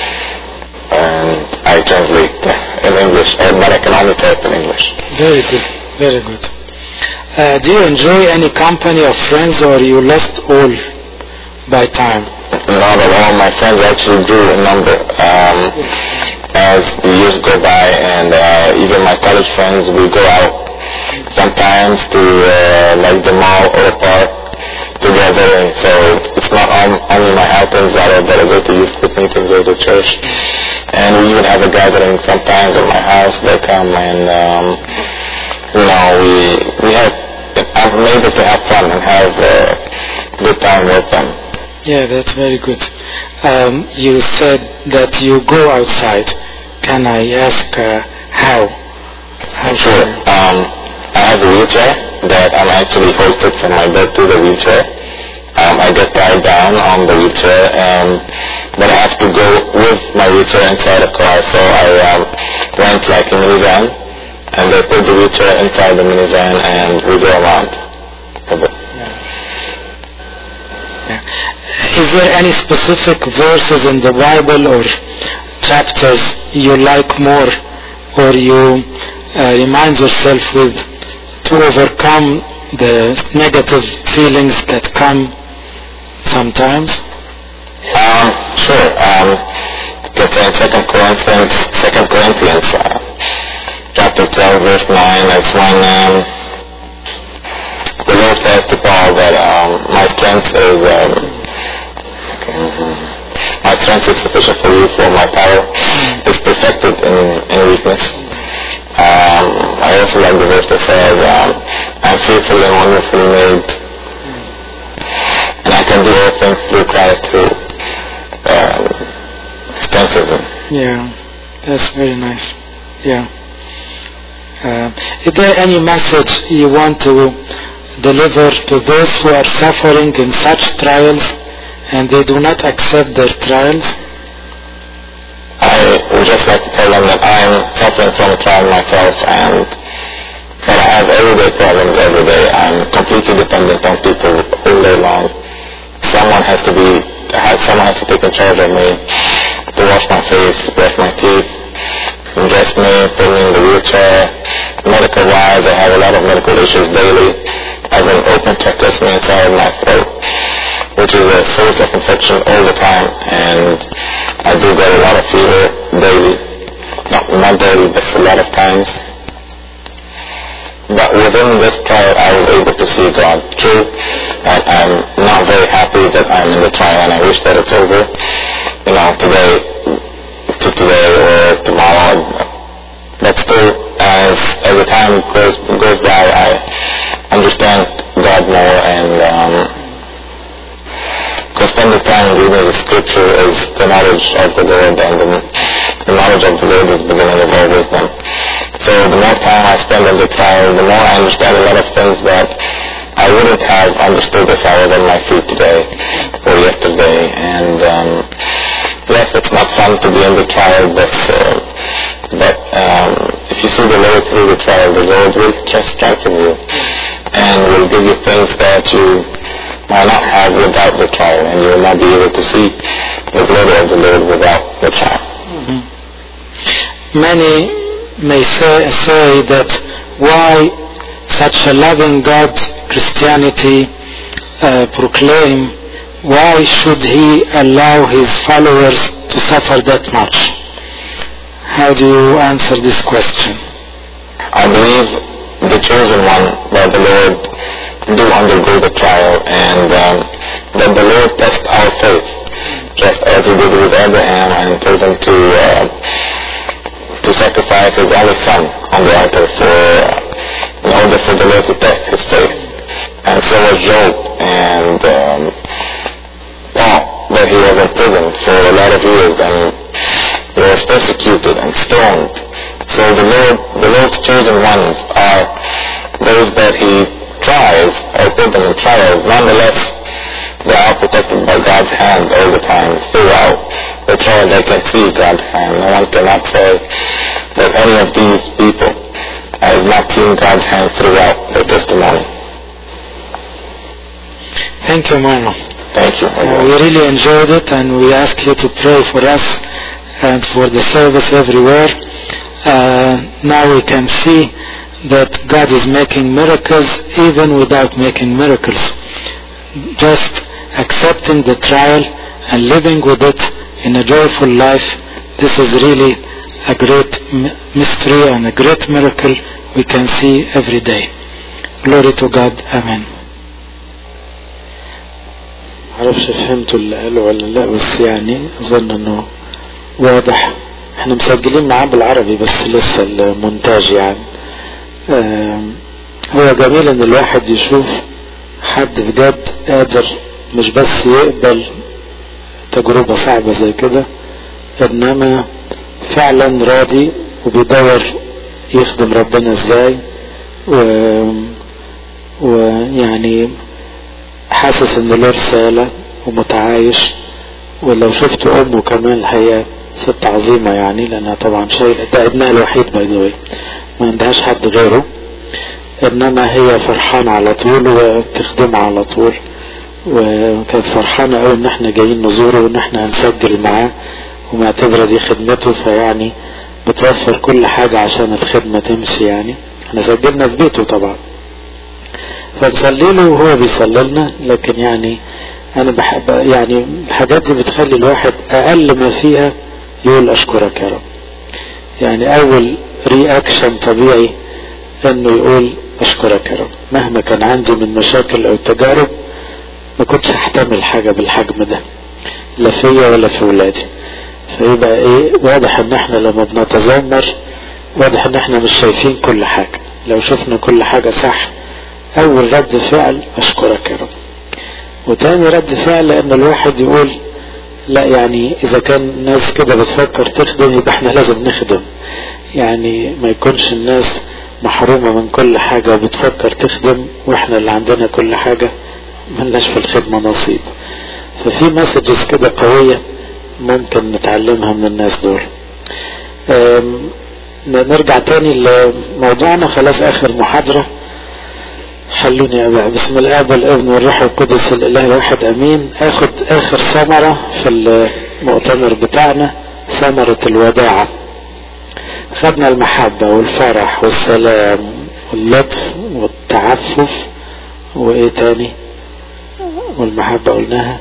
and I translate in English, but I can only type in English. Very good, very good. Uh, do you enjoy any company of friends, or you lost all by time? Not at all. My friends actually grew in number um, as the years go by, and uh, even my college friends, we go out sometimes to uh, like the mall or a park together, and so it's not on, only my outings that I better go to youth group meetings or to church, and we even have a gathering sometimes at my house. They come and um, you know we we have I'm able to have fun and have a good time with them. Yeah, that's very good. Um, you said that you go outside. Can I ask uh, how? How sure. Um, I have a wheelchair that I'm actually hoisted from my bed to the wheelchair. Um, I get tied down on the wheelchair, and but I have to go with my wheelchair inside a car. So I um, rent like a minivan, and they put the wheelchair inside the minivan, and we go around with it. Is there any specific verses in the Bible or chapters you like more, or you uh, remind yourself with to overcome the negative feelings that come sometimes? Um, sure. Um, it's in Second Corinthians, Second Corinthians, uh, chapter twelve, verse nine. That's when um, the Lord says to Paul that um, my strength is. Um, My strength is sufficient for you, for my power is perfected in, in weakness. Um, I also like the verse that says, um, I'm fearfully and wonderfully made, and I can do all things through Christ who um, strengthens me. Yeah, that's very nice. Yeah. Uh, is there any message you want to deliver to those who are suffering in such trials and they do not accept their trials? I would just like to tell them that I am suffering from a trial myself, and that I have everyday problems every day. I'm completely dependent on people all day long. Someone has to be, someone has to take in charge of me, to wash my face, brush my teeth, dress me, put me in the wheelchair. Medical-wise, I have a lot of medical issues daily. I have an open tracheostomy inside my throat, which is a source of infection all the time, and I do get a lot of fever daily. Not, not daily, but a lot of times. But within this trial, I was able to see God. True, and I'm not very happy that I'm in the trial, and I wish that it's over, you know, today, to today or tomorrow. But still, as as the time goes goes by, I understand God more, and um, because spending time reading the Scripture is the knowledge of the Lord, and the, the knowledge of the Lord is the beginning of all wisdom. So the more time I spend in the trial, the more I understand a lot of things that I wouldn't have understood if I was on my feet today, or yesterday, and um, yes, it's not fun to be in the trial, but uh, but um, if you see the Lord through the trial, the Lord will just strengthen you and will give you things that you might not have without the trial, and you will not be able to see the glory of the Lord without the trial. Mm-hmm. Many may say, say that why such a loving God Christianity uh, proclaim, why should he allow his followers to suffer that much? How do you answer this question? I believe the chosen one by the Lord do undergo the trial, and um, that the Lord test our faith, just as he did with Abraham and told him to uh, to sacrifice his only son on the altar for uh, in order for the Lord to test his faith. And so was Job and um, Paul, that he was in prison for a lot of years and he was persecuted and stoned. So the Lord, the Lord's chosen ones are those that he tries or put them in trials. Nonetheless, they are protected by God's hand all the time. Throughout the trial, they can see God's hand. No one cannot say that any of these people has not seen God's hand throughout their testimony. Thank you, Mano. Thank you. Uh, we really enjoyed it, and we ask you to pray for us and for the service everywhere. Uh, now we can see that God is making miracles even without making miracles. Just accepting the trial and living with it in a joyful life, this is really a great m- mystery and a great miracle we can see every day. Glory to God. Amen. معرفش فهمتوا اللي قالوا ولا لا، بس يعني اظن انه واضح. احنا مسجلين معاه بالعربي بس لسه المونتاج يعني. هو جميل ان الواحد يشوف حد بجد قادر مش بس يقبل تجربة صعبة زي كده، انما فعلا راضي وبيدور يخدم ربنا ازاي، ويعني حاسس ان له رسالة ومتعايش. ولو شفت امه كمان الحقيقة ست عظيمة يعني، لانها طبعا شيء ده ابنها الوحيد باي ذا واي، ما عندهاش حد غيره، انما هي فرحانة على طول وتخدمه على طول، وكانت فرحانة قوي ان احنا جايين نزوره وان احنا هنسجل معاه ومعتبرة دي خدمته، فيعني بتوفر كل حاجة عشان الخدمة تمشي. يعني احنا سجلنا في بيته طبعا، فنصلي له وهو بيصلي لنا، لكن يعني انا بحب يعني الحاجات دي بتخلي الواحد اقل ما فيها يقول اشكرك يا رب. يعني اول رياكشن طبيعي انه يقول اشكرك يا رب، مهما كان عندي من مشاكل او تجارب ما كنتش هحتمل حاجة بالحجم ده لا فيا ولا في ولادي. فيبقى ايه واضح ان احنا لما بنتذمر واضح ان احنا مش شايفين كل حاجة. لو شفنا كل حاجة صح، اول رد فعل اشكرك يا رب، وتاني رد فعل ان الواحد يقول لا، يعني اذا كان الناس كده بتفكر تخدم يبقى احنا لازم نخدم. يعني ما يكونش الناس محرومة من كل حاجة وبتفكر تخدم واحنا اللي عندنا كل حاجة ملناش في الخدمة نصيب. ففي مسجز كده قوية ممكن نتعلمها من الناس دول. نرجع تاني لموضوعنا، خلاص اخر محاضرة. حلوني يا أبا. بسم الآب والابن والروح القدس الإله الواحد أمين. اخد اخر ثمرة في المؤتمر بتاعنا، ثمرة الوداعة. خدنا المحبة والفرح والسلام واللطف والتعفف، وايه تاني؟ والمحبة قلناها،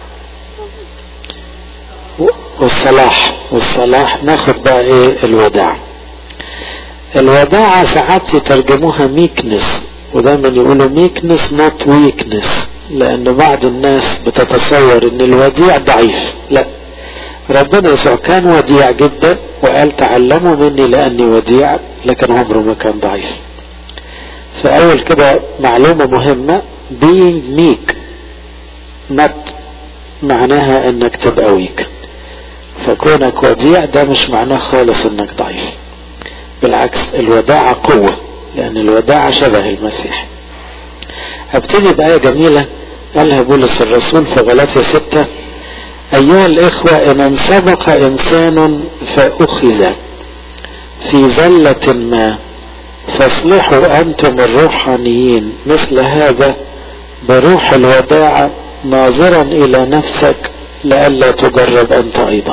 والصلاح والصلاح. ناخد بقى ايه؟ الوداع. الوداعة ساعات يترجموها ميكنس، ودايما يقولوا ميكنس نوت ويكنس، لان بعض الناس بتتصور ان الوديع ضعيف. لا، ربنا يسوع كان وديع جدا وقال تعلموا مني لاني وديع، لكن عمره ما كان ضعيف. فاول كده معلومة مهمة، being meek not معناها انك تبقى ويك. فكونك وديع ده مش معناه خالص انك ضعيف، بالعكس الوداعة قوة، لان الوداعة شبه المسيح. ابتدي بآية جميلة قالها بولس الرسول في غلاطية ستة: أيها الإخوة إن سبق إنسان فأخذ في زلة ما فاصلحوا أنتم الروحانيين مثل هذا بروح الوداعة ناظرا إلى نفسك لئلا تجرب أنت أيضا.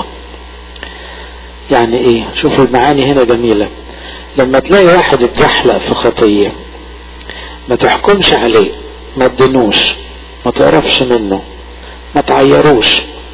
يعني إيه؟ شوفوا المعاني هنا جميلة. لما تلاقي واحد اتزحلق في خطية ما تحكمش عليه، ما تدنوش، ما تقرفش منه، ما تعيروش،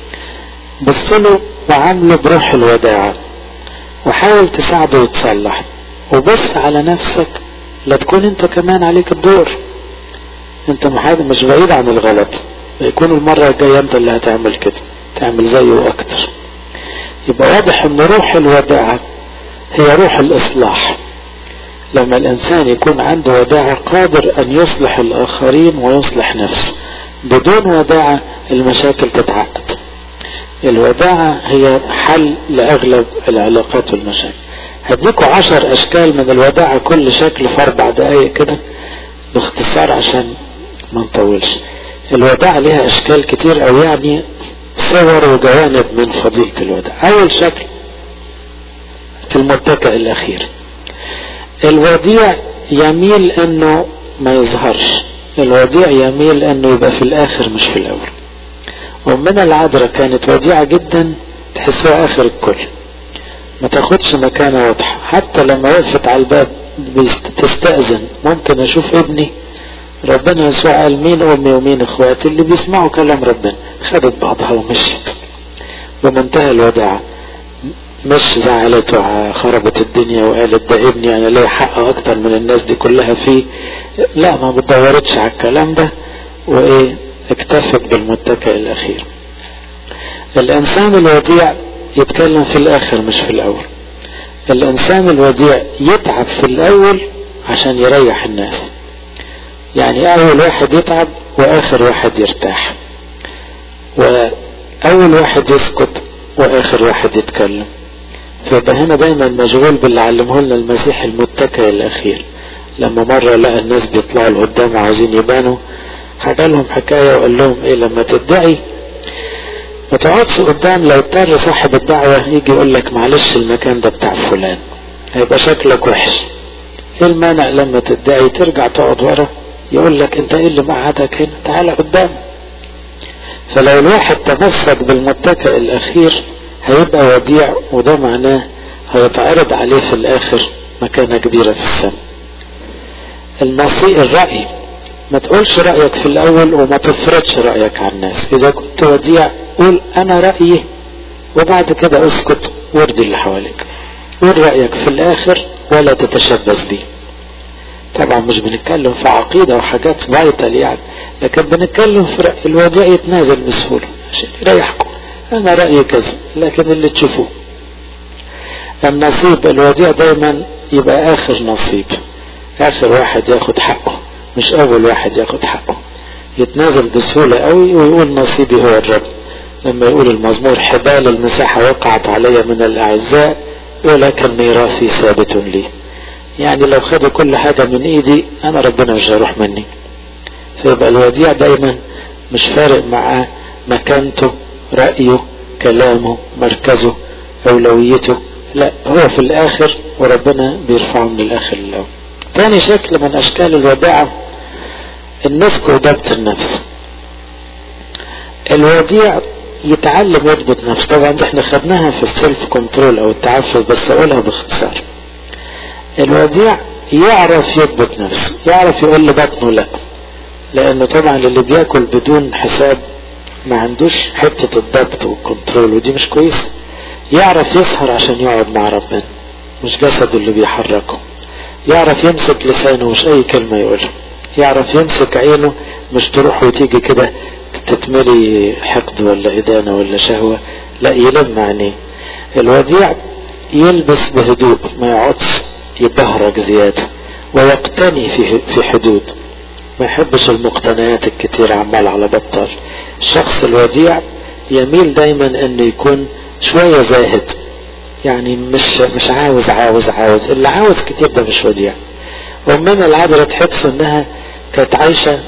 بصله وعامله بروح الوداعة وحاول تساعده يتصلح، وبص على نفسك لا تكون انت كمان عليك الدور. انت مش بعيد عن الغلط، يكون المرة الجاية انت اللي هتعمل كده، تعمل زيه اكتر. يبقى واضح ان روح الوداعة هي روح الاصلاح. لما الانسان يكون عنده وداعة قادر ان يصلح الاخرين ويصلح نفسه. بدون وداعة المشاكل تتعقد. الوداعة هي حل لاغلب العلاقات والمشاكل. هديكوا عشر اشكال من الوداعة كل شكل في اربع دقايق كده باختصار عشان ما نطولش. الوداعة لها اشكال كتير او يعني صور وجوانب من فضيلة الوداعة. اول شكل في المتكئ الاخير. الوديع يميل انه ما يظهرش، الوديع يميل انه يبقى في الاخر مش في الاول. ومن العذراء كانت وديعة جدا تحسوها اخر الكل، ما تاخدش مكانة واضحة. حتى لما وقفت على الباب تستأذن ممكن اشوف ابني، ربنا يسوع قال مين امي ومين اخواتي اللي بيسمعوا كلام ربنا. خدت بعضها ومشيت بمنتهى الوداعة، مش زعلته خربت الدنيا وقالت ده ابني انا ليه حق اكتر من الناس دي كلها فيه. لا، ما بتدورتش على الكلام ده وايه، اكتفت بالمتكئ الاخير. الانسان الوديع يتكلم في الاخر مش في الاول. الانسان الوديع يتعب في الاول عشان يريح الناس. يعني اول واحد يتعب واخر واحد يرتاح، واول واحد يسكت واخر واحد يتكلم. فيبقى هنا دايما مشغول باللي علمه لنا المسيح المتكئ الاخير. لما مرة لقى الناس بيطلعوا لقدام وعايزين يبانوا، حكى لهم حكاية وقال لهم ايه، لما تدعي ما تقعدش قدام، لو اضطر صاحب الدعوة يجي يقول لك معلش المكان ده بتاع فلان، هيبقى شكلك وحش. ايه المانع لما تدعي ترجع تقعد ورا، يقول لك انت ايه اللي مقعدك هنا، تعالى قدام. فلو الواحد تمسك بالمتكئ الاخير هيبقى وديع، وده معناه هيتعرض عليه في الاخر مكانة كبيرة في السماء. النصيء الرأي، ما تقولش رأيك في الاول وما تفرضش رأيك على الناس. اذا كنت وديع قول انا رأيي وبعد كده اسكت وارضي اللي حواليك. قول رأيك في الاخر ولا تتشبث بيه. طبعا مش بنتكلم في عقيدة وحاجات فايتال يعني، لكن بنتكلم في رأي. الوديع يتنازل بسهولة عشان يريحكم، انا رأيي كذا لكن اللي تشوفوه. النصيب الوديع دايما يبقى اخر نصيب، اخر واحد ياخد حقه مش اول واحد ياخد حقه. يتنازل بسهولة قوي ويقول نصيبي هو الرب. لما يقول المزمور حبال المساحة وقعت علي من الاعزاء ولكن ميراثي ثابت لي. يعني لو خدوا كل حاجة من ايدي انا ربنا مش هيروح مني. فيبقى الوديع دايما مش فارق معاه مكانته، رأيه، كلامه، مركزه، اولويته، لا هو في الاخر وربنا بيرفعه من الاخر للاول. تاني شكل من اشكال الوداعة النسك وضبط النفس. الوديع يتعلم يضبط نفسه. طبعا دي احنا خدناها في السيلف كنترول او التعفف، بس اقولها باختصار. الوديع يعرف يضبط نفسه، يعرف يقول لبطنه لا، لانه طبعا اللي بياكل بدون حساب ما عندوش حتة الضبط والكنترول، ودي مش كويس. يعرف يسهر عشان يقعد مع ربنا، مش جسده اللي بيحركه. يعرف يمسك لسانه مش اي كلمة يقولها. يعرف يمسك عينه مش تروح وتيجي كده تتملي حقد ولا ادانة ولا شهوة، لا يلم عينيه. الوديع يلبس بهدوء، ما يقعدش يبهرج زيادة، ويقتني في في حدود، ما يحبش المقتنيات الكتير عمال على بطال. الشخص الوديع يميل دايما انه يكون شوية زاهد، يعني مش مش عاوز عاوز عاوز اللي عاوز كتير ده مش وديع. ومن العذراء تحس انها كانت عايشة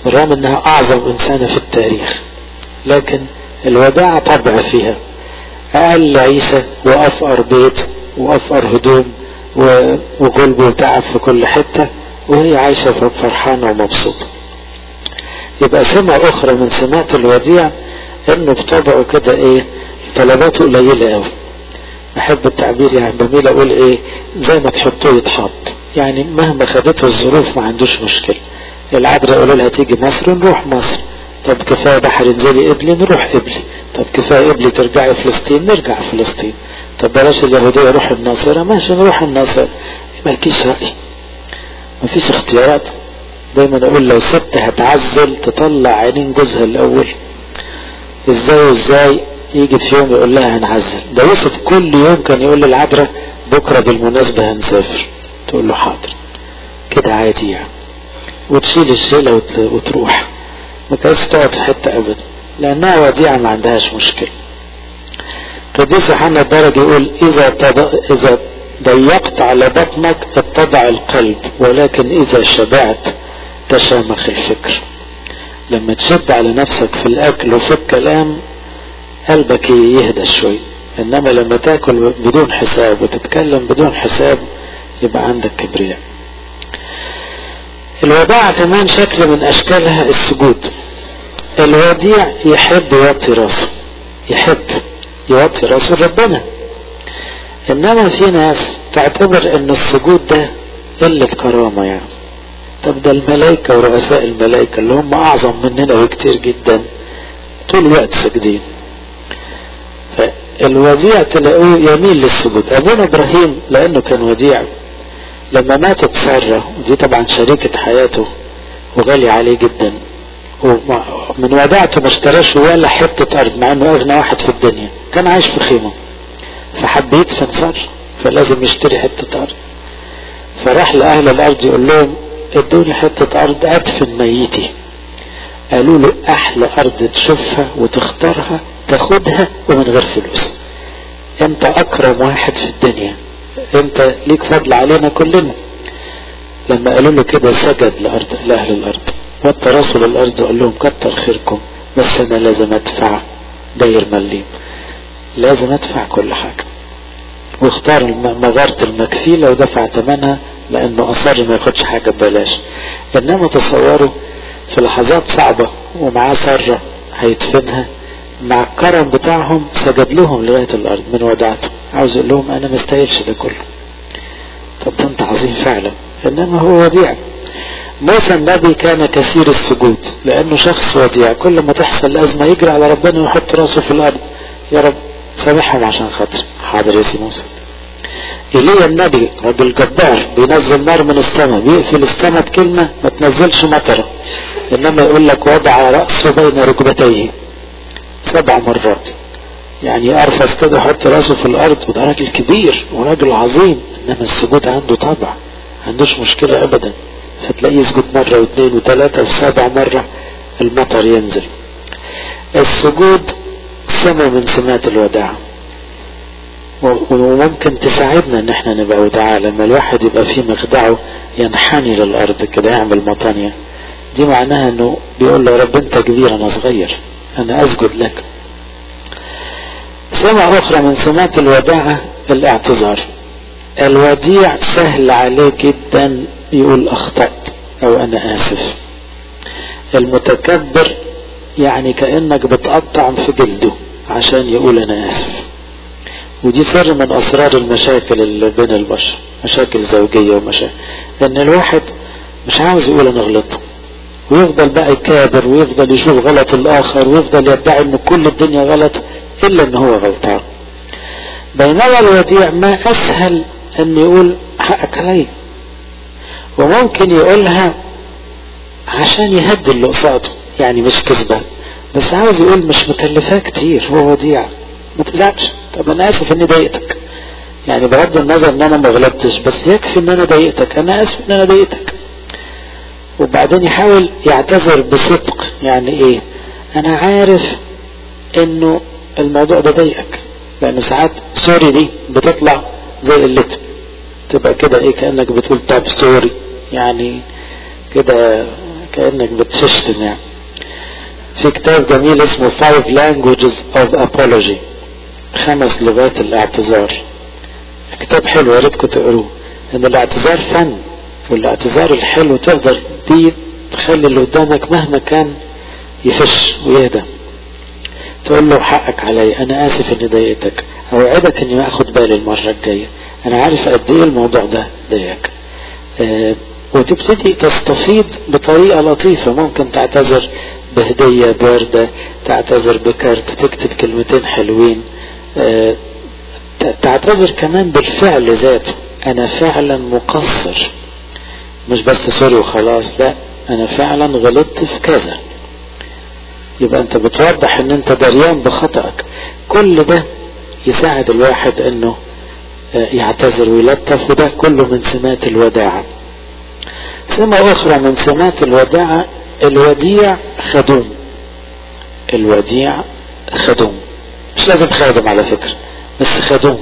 بالرغم انها اعظم انسانة في التاريخ، لكن الوداعة طبع فيها. اقل عيشة وافقر بيت وافقر هدوم وغلب وتعب في كل حتة، وهي عايشة فرحانة ومبسوطة. يبقى سمة اخرى من سمات الوديع انه بطبعه كده ايه، طلباته قليلة قوي. بحب التعبير يعني، بميل اقول ايه، زي ما تحطوه يتحط، يعني مهما خدته الظروف ما عندوش مشكلة. العذراء يقولوا لها تيجي مصر نروح مصر، طب كفاية بحر انزلي قبلي نروح قبلي، طب كفاية قبلي ترجعي فلسطين نرجع فلسطين، طب بلاش اليهودية روح الناصرة ماشي نروح الناصرة. مالكيش رأي، مفيش اختيارات. دايما اقول لو ست هتعزل تطلع عينين جوزها الاول، ازاي وازاي يجي في يوم يقول لها هنعزل. ده يوسف كل يوم كان يقول للعذراء بكرة بالمناسبة هنسافر، تقول له حاضر كده عادي يعني، وتشيل الشيلة وتروح، ما كانتش تقعد في حتة ابدا، لانها وديعة ما عندهاش مشكلة. قديس يوحنا الدرجي يقول اذا اذا ضيقت على بطنك اتضع القلب، ولكن اذا شبعت تشامخ الفكر. لما تشد على نفسك في الاكل وفي الكلام قلبك يهدى شوي، انما لما تاكل بدون حساب وتتكلم بدون حساب يبقى عندك كبرياء. الوداعة كمان شكل من اشكالها السجود. الوديع يحب يوطي راسه، يحب يوطي راسه لربنا. انما في ناس تعتبر ان السجود ده قلة كرامة يعني. طب ده الملائكة ورؤساء الملائكة اللي هم اعظم مننا بكتير جدا طول الوقت ساجدين. فالوديع تلاقوه يميل للسجود. ابونا ابراهيم لانه كان وديع لما ماتت سارة، ودي طبعا شريكة حياته وغالي عليه جدا، ومن وداعته ما اشتراش ولا حتة ارض مع انه اغنى واحد في الدنيا، كان عايش في خيمة، فحب يدفن سارة فلازم يشتري حتة ارض. فراح لاهل الارض يقول لهم ادوني حتة ارض ادفن ميتي. قالوا له احلى ارض تشوفها وتختارها تاخدها ومن غير فلوس، انت اكرم واحد في الدنيا، انت ليك فضل علينا كلنا. لما قالوا له كده سجد لأرض لأهل الارض، وطى راسه للارض وقال لهم كتر خيركم، بس انا لازم ادفع داير مليم، لازم ادفع كل حاجة. واختار مغارة المكفيلة ودفع ثمنها لانه اصر ما ياخدش حاجة ببلاش. انما تصوروا في لحظات صعبة ومعاه سارة هيدفنها، مع الكرم بتاعهم سجد لهم لغاية الارض من وداعته، عاوز يقول لهم انا مستاهلش ده كله. طب ده انت عظيم فعلا، انما هو وديع. موسى النبي كان كثير السجود لانه شخص وديع، كل ما تحصل ازمة يجري على ربنا ويحط راسه في الارض، يا رب سامحهم عشان خاطر. حاضر يا سي موسى. ايليا النبي رجل جبار، بينزل نار من السماء، بيقفل السماء بكلمة ما تنزلش مطرة، انما يقول لك وضع رأسه بين ركبتيه سبع مرات، يعني ارفس كده يحط راسه في الارض، وده راجل كبير وراجل عظيم، انما السجود عنده طبع، عندوش مشكلة ابدا. فتلاقيه يسجد مرة واثنين وثلاثة وسبع مرة المطر ينزل. السجود سمة من سمات الوداعة، وممكن تساعدنا ان احنا نبقى وداعة. لما الواحد يبقى في مخدعه ينحني للارض كده يعمل مطانية، دي معناها انه بيقول له يا رب انت كبير انا صغير، انا اسجد لك. سمة اخرى من سمات الوداعة الاعتذار. الوديع سهل عليه جدا يقول اخطأت او انا اسف. المتكبر يعني كأنك بتقطع في جلده عشان يقول انا اسف. ودي سر من اسرار المشاكل اللي بين البشر، مشاكل زوجية ومشاكل ان الواحد مش عاوز يقول انا غلطت، ويفضل بقى يكابر ويفضل يشوف غلط الاخر ويفضل يدعي ان كل الدنيا غلط الا ان هو غلطان. بينما الوديع ما اسهل ان يقول حقك علي، وممكن يقولها عشان يهدي اللي قصاده، يعني مش كذبة بس عاوز يقول مش مكلفاه كتير، هو وديع ما تزعلش، طب انا اسف اني ضايقتك، يعني بغض النظر ان انا ما غلطتش بس يكفي ان انا ضايقتك، انا اسف ان انا ضايقتك. وبعدين يحاول يعتذر بصدق، يعني ايه، انا عارف انه الموضوع ده ضايقك، لان ساعات سوري دي بتطلع زي قلتها، تبقى كده ايه كأنك بتقول طب سوري، يعني كده كأنك بتشتم يعني. في كتاب جميل اسمه Five Languages of Apology، خمس لغات الاعتذار. كتاب حلو يا ريتكم تقروه، ان الاعتذار فن، والاعتذار الحلو تقدر دي تخلي اللي قدامك مهما كان يفش ويهدى. تقول له حقك علي، انا اسف اني ضايقتك، اوعدك اني اخد بالي المرة الجاية، انا عارف قد ايه الموضوع ده ضايقك. أه وتبتدي تستفيد بطريقة لطيفة. ممكن تعتذر بهدية باردة، تعتذر بكارت، تكتب كلمتين حلوين، أه تعتذر كمان بالفعل ذاته، انا فعلا مقصر، مش بس سوري وخلاص، لا انا فعلا غلطت في كذا. يبقى انت بتوضح ان انت دريان بخطأك. كل ده يساعد الواحد انه يعتذر ويلطف، وده كله من سمات الوداعة. سمة اخرى من سمات الوداعة، الوديع خدوم. الوديع خدوم، مش لازم خادم على فكرة، بس خدوم.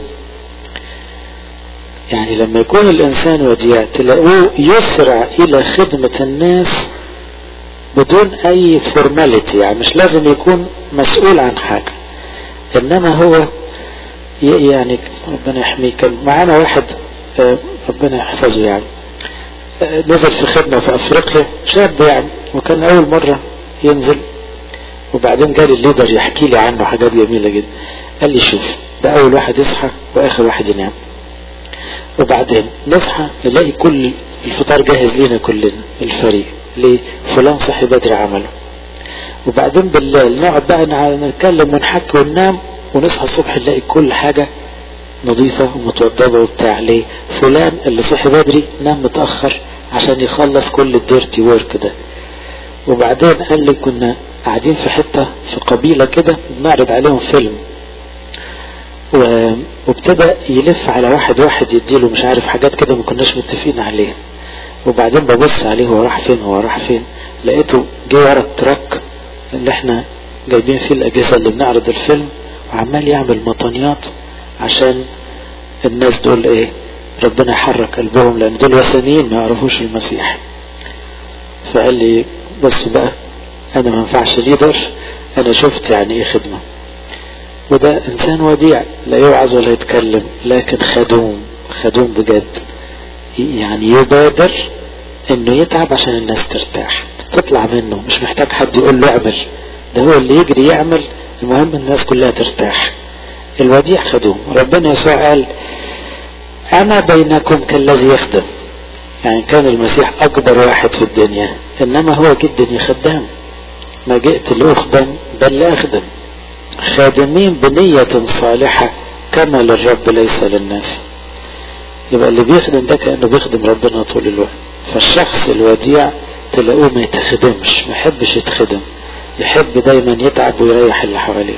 يعني لما يكون الانسان وديع تلاقوه يسرع الى خدمة الناس بدون اي فورماليتي، يعني مش لازم يكون مسؤول عن حاجة، انما هو يعني ربنا يحميك. معانا واحد ربنا يحفظه يعني نزل في خدمة في افريقيا، شاب يعني، وكان اول مرة ينزل، وبعدين جالي الليدر يحكي لي عنه حاجات جميلة جدا. قال لي شوف، ده اول واحد يصحى واخر واحد ينام، وبعدين نصحى نلاقي كل الفطار جاهز لنا كلنا الفريق، ليه؟ فلان صحي بدري عمله. وبعدين بالليل نقعد بقى نتكلم ونحكي وننام، ونصحى الصبح نلاقي كل حاجة نظيفة ومتوضبة وبتاع. ليه؟ فلان اللي صحي بدري نام متأخر عشان يخلص كل الديرتي وورك ده. وبعدين قال لي كنا قاعدين في حتة في قبيلة كده بنعرض عليهم فيلم، وابتدى يلف على واحد واحد يديله مش عارف حاجات كده ما كناش متفقين عليها. وبعدين ببص عليه هو راح فين هو راح فين لقيته جه ورا التراك اللي احنا جايبين فيه الاجهزة اللي بنعرض الفيلم، وعمال يعمل مطانيات عشان الناس دول ايه ربنا يحرك قلبهم، لان دول وثنيين ما يعرفوش المسيح. فقال لي بص بقى، انا ما ينفعش ليدر، انا شفت يعني ايه خدمة. وده انسان وديع، لا يوعظ ولا يتكلم، لكن خدوم خدوم بجد، يعني يبادر انه يتعب عشان الناس ترتاح تطلع منه، مش محتاج حد يقول له اعمل، ده هو اللي يجري يعمل، المهم الناس كلها ترتاح. الوديع خدوم. ربنا يسوع قال انا بينكم كالذي يخدم، يعني كان المسيح اكبر واحد في الدنيا، انما هو جدا خدام، ما جئت لاخدم بل لاخدم، خادمين بنية صالحة كما للرب ليس للناس. يبقى اللي بيخدم ده كأنه بيخدم ربنا طول الوقت. فالشخص الوديع تلاقوه ما يتخدمش، ما يحبش يتخدم، يحب دايما يتعب ويريح اللي حواليه.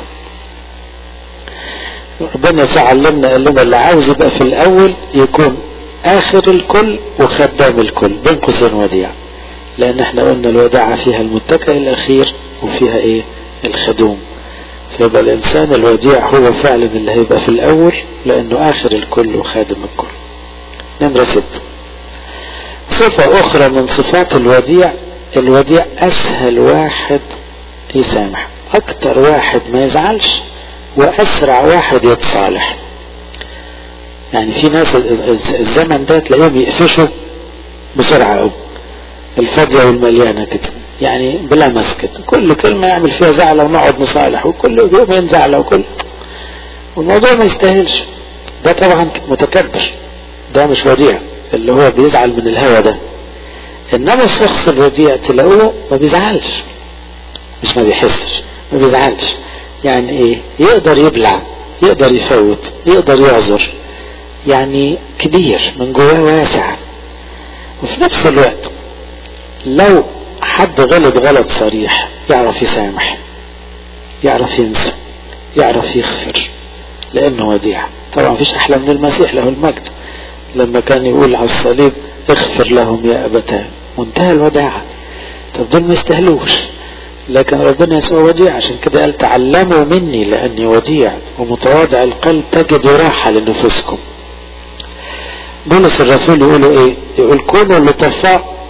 ربنا يسوع علمنا قال لنا اللي عاوز يبقى في الاول يكون اخر الكل وخدام الكل، بين قوسين وديع، لان احنا قلنا الوداعة فيها المتكئ الاخير وفيها ايه الخدوم. فيبقى الانسان الوديع هو فعلا اللي هيبقى في الاول، لانه اخر الكل وخادم الكل. نمرة ستة، صفة اخرى من صفات الوديع، الوديع اسهل واحد يسامح، اكتر واحد ما يزعلش، واسرع واحد يتصالح. يعني في ناس الزمن ده تلاقيهم يقفشوا بسرعة قوي، الفاضية والمليانة كده، يعني بلا مسكت، كل كلمة يعمل فيها زعلة ونقعد نصالح، وكل يوم ينزعل، وكل والموضوع ما يستاهلش. ده طبعا متكبر، ده مش وديع، اللي هو بيزعل من الهوى ده. انما الشخص الوديع تلاقوه ما بيزعلش، مش ما بيحسش، ما بيزعلش. يعني ايه؟ يقدر يبلع، يقدر يفوت، يقدر يعذر، يعني كبير من جواه واسع. وفي نفس الوقت لو حد غلط غلط صريح يعرف يسامح، يعرف ينسى، يعرف يغفر، لانه وديع. طبعا مفيش احلى من المسيح له المجد لما كان يقول على الصليب اغفر لهم يا ابتاه، منتهى الوداعة. طب دول ما يستاهلوش، لكن ربنا يسوع وديع، عشان كده قال تعلموا مني لاني وديع ومتواضع القلب تجدوا راحة لنفسكم. بولس الرسول يقولوا ايه؟ يقول كونوا لطفاء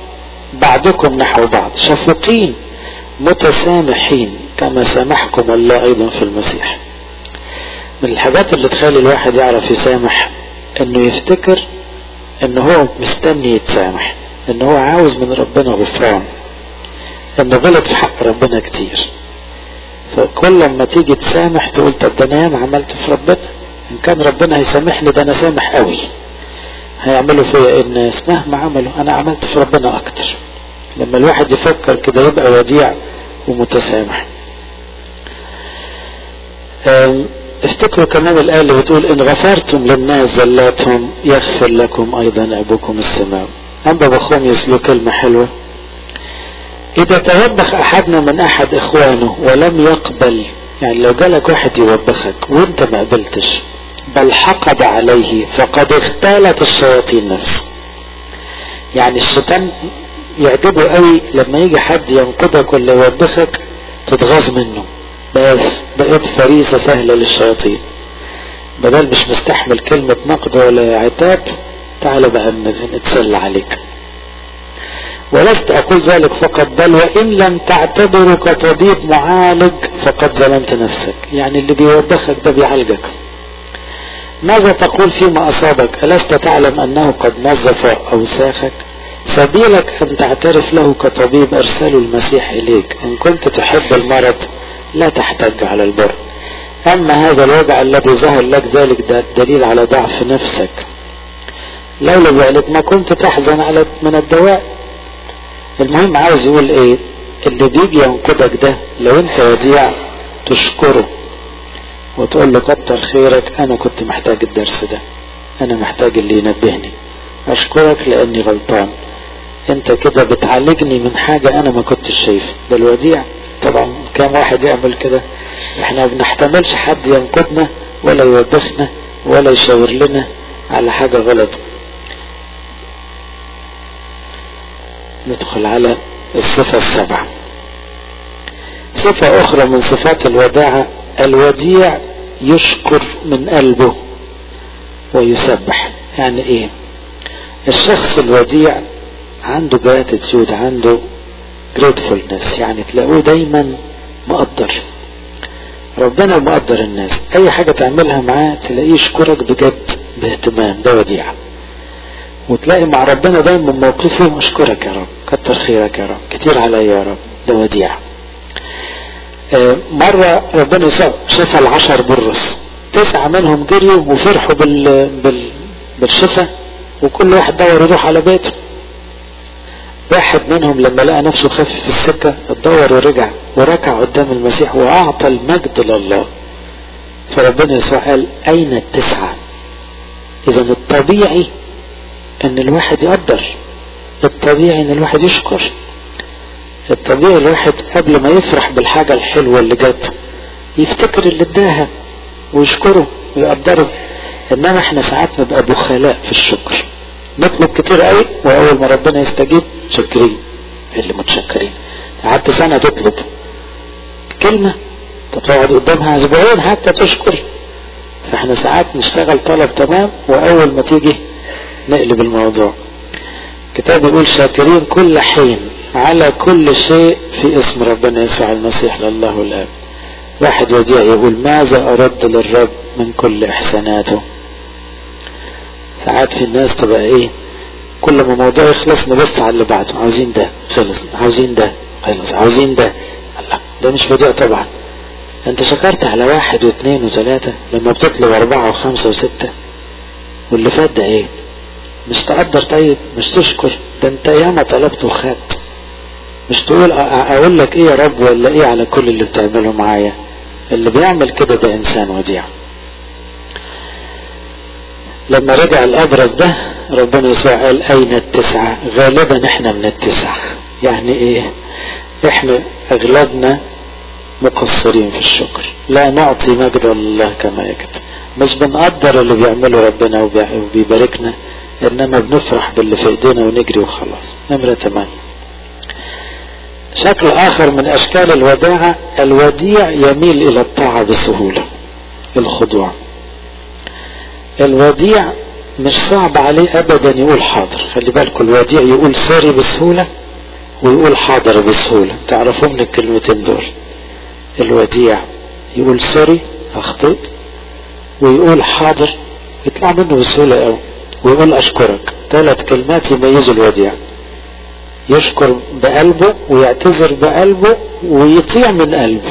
بعضكم نحو بعض شفوقين متسامحين كما سامحكم الله ايضا في المسيح. من الحاجات اللي تخلي الواحد يعرف يسامح انه يفتكر انه هو مستني يتسامح، انه هو عاوز من ربنا غفران، انه غلط في حق ربنا كتير. فكل لما تيجي تسامح تقول طب ده انا ياما عملت في ربنا، ان كان ربنا هيسامحني ده انا سامح قوي، هيعملوا فيا الناس مهما عملوا انا عملت في ربنا اكتر. لما الواحد يفكر كده يبقى وديع ومتسامح. افتكروا كمان الآية اللي بتقول إن غفرتم للناس زلاتهم يغفر لكم أيضا أبوكم السماوي. أنبا بخوم يسلو كلمة حلوة: إذا توبخ أحدنا من أحد إخوانه ولم يقبل، يعني لو جالك واحد يوبخك وانت ما قبلتش بل حقد عليه فقد اختالت الشياطين نفسه. يعني الشيطان يعجبه قوي لما يجي حد ينقدك ولا يوبخك تتغاظ منه، بس بقيت فريسة سهلة للشياطين. بدل مش مستحمل كلمة نقد ولا عتاب، تعال بقى نتسلى عليك. ولست أقول ذلك فقط بل وإن لم تعتبره كطبيب معالج فقد ظلمت نفسك. يعني اللي بيوبخك ده بيعالجك. ماذا تقول فيما أصابك؟ ألست تعلم أنه قد نظف أوساخك؟ سبيلك أن تعترف له كطبيب أرسله المسيح إليك. إن كنت تحب المرض لا تحتج على البر. أما هذا الوجع الذي ظهر لك ذلك ده دليل على ضعف نفسك. لولا ذلك ما كنت تحزن على من الدواء. المهم عاوز يقول ايه؟ اللي بيجي ينقدك ده لو انت وديع تشكره وتقول له كتر خيرك، انا كنت محتاج الدرس ده، انا محتاج اللي ينبهني، اشكرك لاني غلطان، انت كده بتعالجني من حاجة انا ما كنتش شايفها. ده الوديع. طبعا كام واحد يعمل كده؟ احنا ما بنحتملش حد ينقدنا ولا يوبخنا ولا يشاور لنا على حاجة غلط. ندخل على الصفة السبعة. صفة اخرى من صفات الوداعة: الوديع يشكر من قلبه ويسبح. يعني ايه؟ الشخص الوديع عنده gratitude، عنده gratefulness، يعني تلاقوه دايما مقدر ربنا ومقدر الناس. اي حاجة تعملها معاه تلاقيه يشكرك بجد باهتمام، ده وديع. وتلاقي مع ربنا دايما موقفه اشكرك يا رب، كتر خيرك يا رب، كتير عليا يا رب، ده وديع. آه مرة ربنا شفى العشر برص، تسعة منهم جريوا وفرحوا بال... بال... بالشفى، وكل واحد دور يروح على بيته. واحد منهم لما لقى نفسه خف في السكة اتدور ورجع وركع قدام المسيح واعطى المجد لله. فربنا يسوع قال: اين التسعة؟ اذا الطبيعي ان الواحد يقدر، الطبيعي ان الواحد يشكر، الطبيعي الواحد قبل ما يفرح بالحاجة الحلوة اللي جت يفتكر اللي اداها ويشكره ويقدره. انما احنا ساعات نبقى بخلاء في الشكر، نطلب كتير قوي واول ما ربنا يستجيب شكرين. اللي متشكرين قعدت سنة تطلب كلمة تقعد قدامها اسبوعين حتى تشكر. فاحنا ساعات نشتغل طلب تمام واول ما تيجي نقلب الموضوع. كتاب يقول: شاكرين كل حين على كل شيء في اسم ربنا يسوع المسيح لله الآب. واحد وديع يقول: ماذا أرد للرب من كل إحساناته. ساعات في الناس تبقى ايه، كل ما موضوع يخلص نبص على اللي بعده، عاوزين ده خلص، عاوزين ده خلص، عاوزين ده. الله، ده مش وديع طبعا. انت شكرت على واحد واثنين وثلاثة لما بتطلب اربعة وخمسة وستة، واللي فات ده ايه؟ مش تقدر؟ طيب مش تشكر؟ ده انت ياما طلبت وخدت. مش تقول اقول لك ايه يا رب ولا ايه على كل اللي بتعمله معايا. اللي بيعمل كده ده انسان وديع. لما رجع الابرز ده ربنا يسوع قال: اين التسعة؟ غالبا احنا من التسعة. يعني ايه؟ احنا اغلبنا مقصرين في الشكر، لا نعطي مجد لله كما يجب. مش بنقدر اللي بيعمله ربنا وبيباركنا، انما بنفرح باللي في ايدينا ونجري وخلاص. نمرة ثمانية. شكل اخر من اشكال الوداعة: الوديع يميل الى الطاعة بسهولة، الخضوع. الوديع مش صعب عليه ابدا يقول حاضر. خلي بالكم، الوديع يقول سوري بسهولة ويقول حاضر بسهولة. تعرفوا من الكلمتين دول. الوديع يقول سوري اخطيت، ويقول حاضر يطلع منه بسهولة قوي، ويقول اشكرك. ثلاث كلمات يميزوا الوديع. يشكر بقلبه ويعتذر بقلبه ويطيع من قلبه.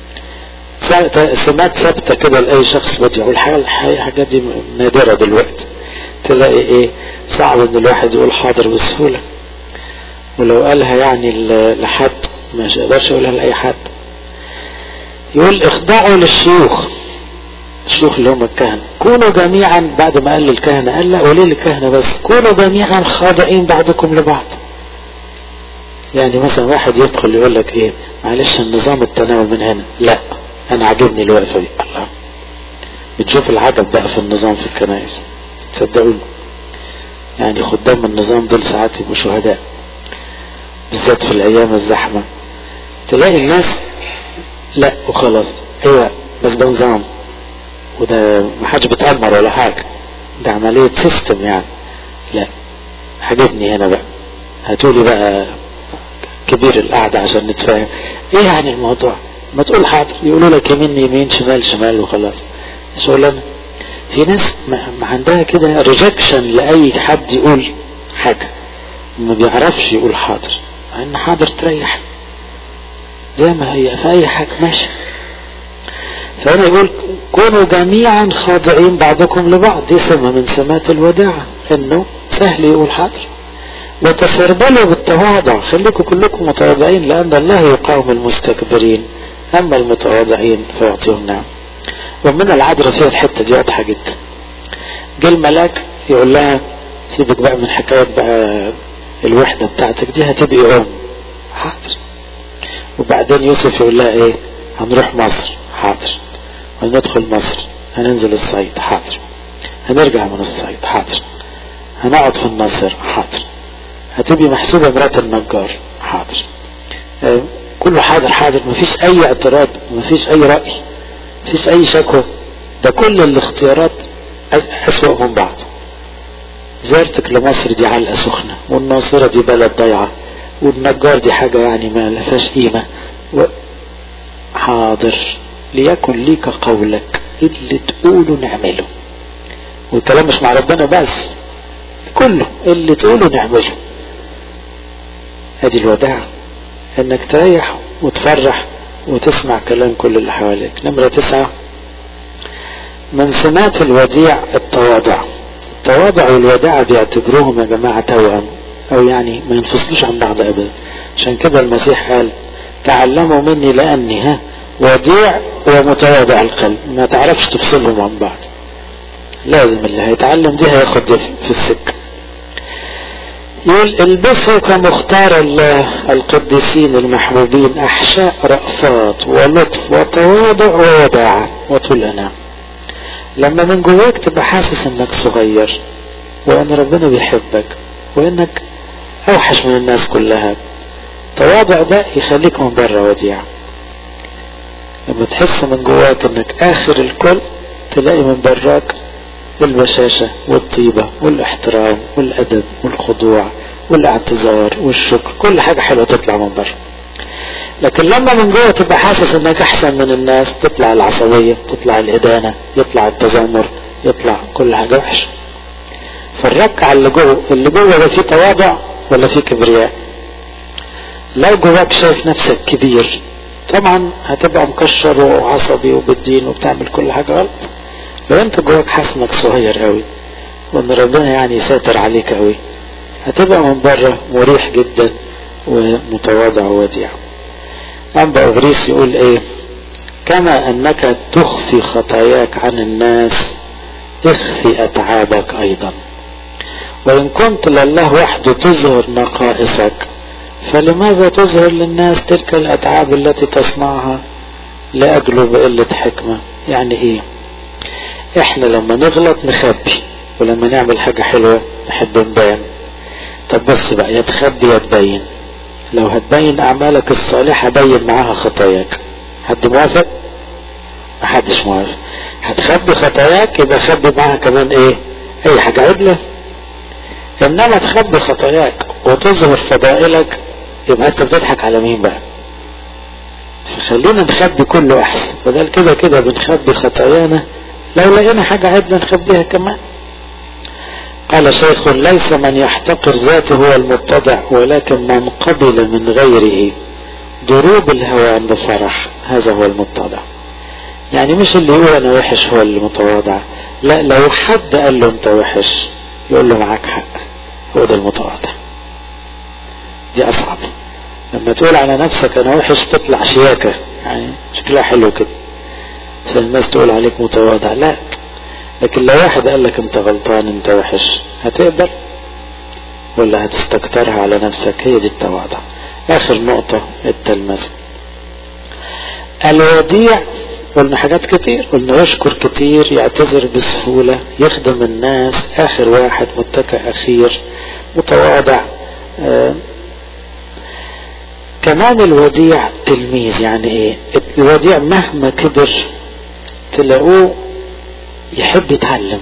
سمات ثابتة كده لأي شخص وديع. والحاجات دي نادرة دلوقتي، تلاقي ايه صعب ان الواحد يقول حاضر بسهولة، ولو قالها يعني لحد ما يقدرش يقولها لأي حد. يقول اخضعوا للشيوخ، الشيوخ اللي هم الكهنة، كونوا جميعا. بعد ما قال للكهنة قال لا قولي للكهنة بس، كونوا جميعا خاضعين بعضكم لبعض. يعني مثلا واحد يدخل يقول لك ايه معلش النظام التناول من هنا، لا انا عاجبني الوقفة دي. الله، بتشوف العجب بقى في النظام في الكنائس، تصدقوني يعني خدام النظام دول ساعات يبقوا شهداء، بالذات في الايام الزحمة. تلاقي الناس لا وخلاص، ايوه بس ده نظام، وده محدش بتأمر ولا حاجة، ده عملية سيستم يعني. لا عجبني هنا بقى، هاتولي بقى كبير القعدة عشان نتفاهم. ايه يعني الموضوع؟ ما تقول حاضر، يقولوا لك يمين يمين شمال شمال وخلاص. شغلانة. في ناس ما عندها كده ريجكشن لأي حد يقول حاجة، ما بيعرفش يقول حاضر، مع ان حاضر تريح زي ما هي في اي حاجة ماشي. فأنا يقول كونوا جميعا خاضعين بعضكم لبعض. دي سمة من سمات الوداعة، انه سهل يقول حاضر. وتسربلوا بالتواضع، خليكم كلكم متواضعين، لأن الله يقاوم المستكبرين أما المتواضعين فيعطيهم نعم. ومن العذراء فيها الحتة دي واضحة جدا. جه الملاك يقول لها سيبك بقى من حكاية بقى الوحدة بتاعتك دي، هتبقي أم. حاضر. وبعدين يوسف يقول لها ايه هنروح مصر. حاضر. وندخل مصر، هننزل الصعيد. حاضر. هنرجع من الصعيد. حاضر. هنقعد في الناصر. حاضر. هتبقي محسوبة مرات النجار. حاضر. آه كله حاضر حاضر، مفيش اي اعتراض، مفيش اي رأي، مفيش اي شكوى. ده كل الاختيارات اسوأ من بعض. زيارتك لمصر دي علقة سخنة، والناصرة دي بلد ضيعة، والنجار دي حاجة يعني ما لفاش قيمة. و... حاضر. ليكن ليك قولك، اللي تقوله نعمله. والكلام مش مع ربنا بس، كله اللي تقوله نعمله. ادي الوداع، انك تريح وتفرح وتسمع كلام كل اللي حواليك. نمرة تسعة من سمات الوديع التواضع. التواضع والوداع بيعتبروهم يا جماعة توأم، او يعني ما ينفصلوش عن بعض ابدا. عشان كده المسيح قال تعلموا مني لاني ها وديع ومتواضع القلب. ما تعرفش تفصلهم عن بعض، لازم اللي هيتعلم دي هياخد في السكة. يقول البسوا كمختار الله القديسين المحبوبين احشاء رأفات ولطف وتواضع ووداعة وطول أنام. لما من جواك تبقى حاسس انك صغير، وان ربنا بيحبك، وانك اوحش من الناس كلها، تواضع ده يخليك من بره وديع. لما تحس من جواك انك اخر الكل، تلاقي من براك البشاشة والطيبة والاحترام والادب والخضوع والاعتذار والشكر، كل حاجة حلوة تطلع من بره. لكن لما من جوه تبقى حاسس انك احسن من الناس، تطلع العصبية، تطلع الادانة، يطلع التذمر، يطلع كل حاجة وحشة. فالركع اللي جوه اللي جوه ده فيه تواضع ولا فيه كبرياء؟ لو جواك شايف نفسك كبير، طبعا هتبقى مكشر وعصبي وبالدين وبتعمل كل حاجة غلط. لو انت جواك حاسس انك صغير قوي، وان ربنا يعني يسيطر عليك قوي، هتبقى من بره مريح جدا ومتواضع ووديع. أنبا أغريس يقول ايه كما انك تخفي خطاياك عن الناس، اخفي اتعابك ايضا. وان كنت لله وحده تظهر نقائصك، فلماذا تظهر للناس تلك الاتعاب التي تصنعها لاجله بقلة حكمة؟ يعني ايه؟ احنا لما نغلط نخبي، ولما نعمل حاجة حلوة نحب نبين. طب بص بقى، يا تخبي يا تبين. لو هتبين اعمالك الصالحة بين معاها خطاياك. حد موافق؟ محدش موافق. هتخبي خطاياك يبقى خبي معاها كمان ايه؟ اي حاجة عدلة. انما تخبي خطاياك وتظهر فضائلك، يبقى انت بتضحك على مين بقى؟ فخلينا نخبي كله احسن، بدل كده كده بنخبي خطايانا، لو لقينا حاجة عدنا نخبيها كمان. قال شيخ: ليس من يحتقر ذاته هو المتضع، ولكن من قبل من غيره ضروب الهوى عند فرح، هذا هو المتضع. يعني مش اللي يقول انا وحش هو اللي متواضع، لا، لو حد قال له انت وحش يقول له معاك حق، هو ده المتواضع. دي اصعب، لما تقول على نفسك انا وحش تطلع شياكة، يعني شكلها حلو كده عشان الناس تقول عليك متواضع، لا. لكن لو واحد قال لك انت غلطان انت وحش، هتقبل ولا هتستكترها على نفسك؟ هي دي التواضع. اخر نقطة التلمذة. الوديع قلنا حاجات كتير، قلنا يشكر كتير، يعتذر بسهولة، يخدم الناس، اخر واحد متكئ اخير، متواضع. آه كمان الوديع تلميذ. يعني ايه الوديع؟ مهما كبر تلاقوه يحب يتعلم.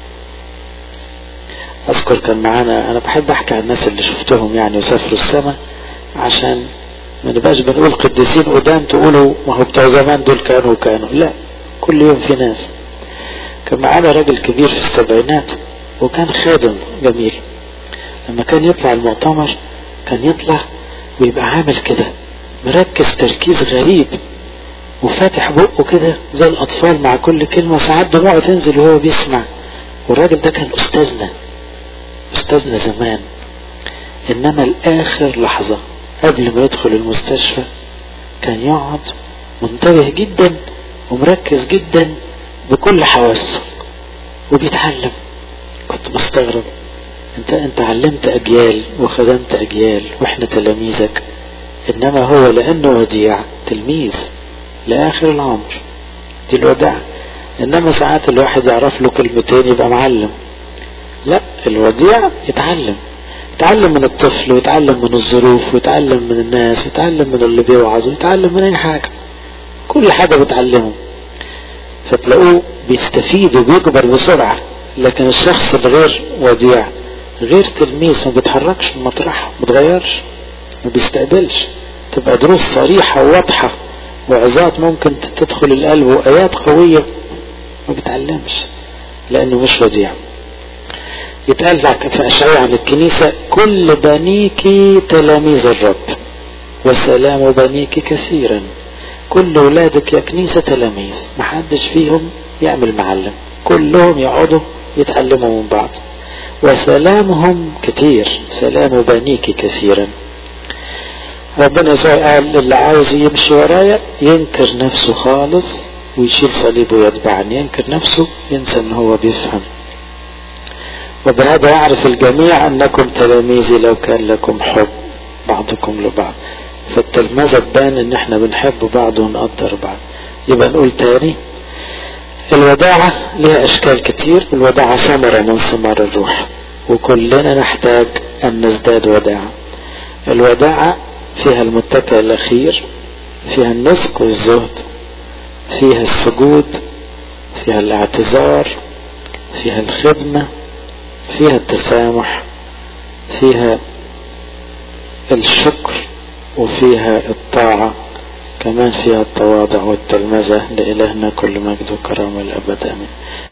اذكر كان معانا، انا بحب احكي عن الناس اللي شفتهم يعني وسافروا السماء، عشان ما نبقاش بنقول قديسين قدام تقولوا ما هو بتوع زمان دول كانوا وكانوا، لا، كل يوم في ناس. كان معانا راجل كبير في السبعينات وكان خادم جميل، لما كان يطلع المؤتمر كان يطلع ويبقى عامل كده مركز تركيز غريب وفاتح بقه كده زي الاطفال مع كل كلمة، ساعات دموعه تنزل وهو بيسمع. والراجل ده كان استاذنا استاذنا زمان، انما الاخر لحظة قبل ما يدخل المستشفى كان يقعد منتبه جدا ومركز جدا بكل حواسه وبيتعلم. كنت بستغرب، انت انت علمت اجيال وخدمت اجيال واحنا تلاميذك، انما هو لانه وديع تلميذ لاخر العمر. دي الوداع. انما ساعات الواحد يعرف له كلمتين يبقى معلم، لا، الوديع يتعلم يتعلم من الطفل، ويتعلم من الظروف، ويتعلم من الناس، ويتعلم من اللي بيوعظ، ويتعلم من اي حاجة، كل حاجة بتعلمه، فتلاقوه بيستفيد وبيكبر بسرعة. لكن الشخص الغير وديع غير تلميذ ما بيتحركش من مطرحه، ما بيتغيرش، ما بيستقبلش، تبقى دروس صريحة وواضحة وعظات ممكن تدخل القلب وآيات قوية، ما بيتعلمش لأنه مش وديع. يتقال لك في أشعياء عن الكنيسة: كل بنيك تلاميذ الرب وسلام بنيك كثيرا. كل ولادك يا كنيسة تلاميذ، محدش فيهم يعمل معلم، كلهم يقعدوا يتعلموا من بعض، وسلامهم كتير، سلام بنيك كثيرا. ربنا يسوع قال اللي عاوز يمشي ورايا ينكر نفسه خالص ويشيل صليبه ويتبعني. ينكر نفسه، ينسى ان هو بيفهم. وبهذا يعرف الجميع انكم تلاميذي لو كان لكم حب بعضكم لبعض. فالتلمذة تبان ان احنا بنحب بعض ونقدر بعض. يبقى نقول تاني، الوداعة لها اشكال كتير. الوداعة ثمرة من ثمار الروح، وكلنا نحتاج ان نزداد وداعة. الوداعة فيها المتكئ الاخير، فيها النسك والزهد، فيها السجود، فيها الاعتذار، فيها الخدمة، فيها التسامح، فيها الشكر، وفيها الطاعة، كمان فيها التواضع والتلمذة. لإلهنا كل مجد وكرامة الأبد، آمين.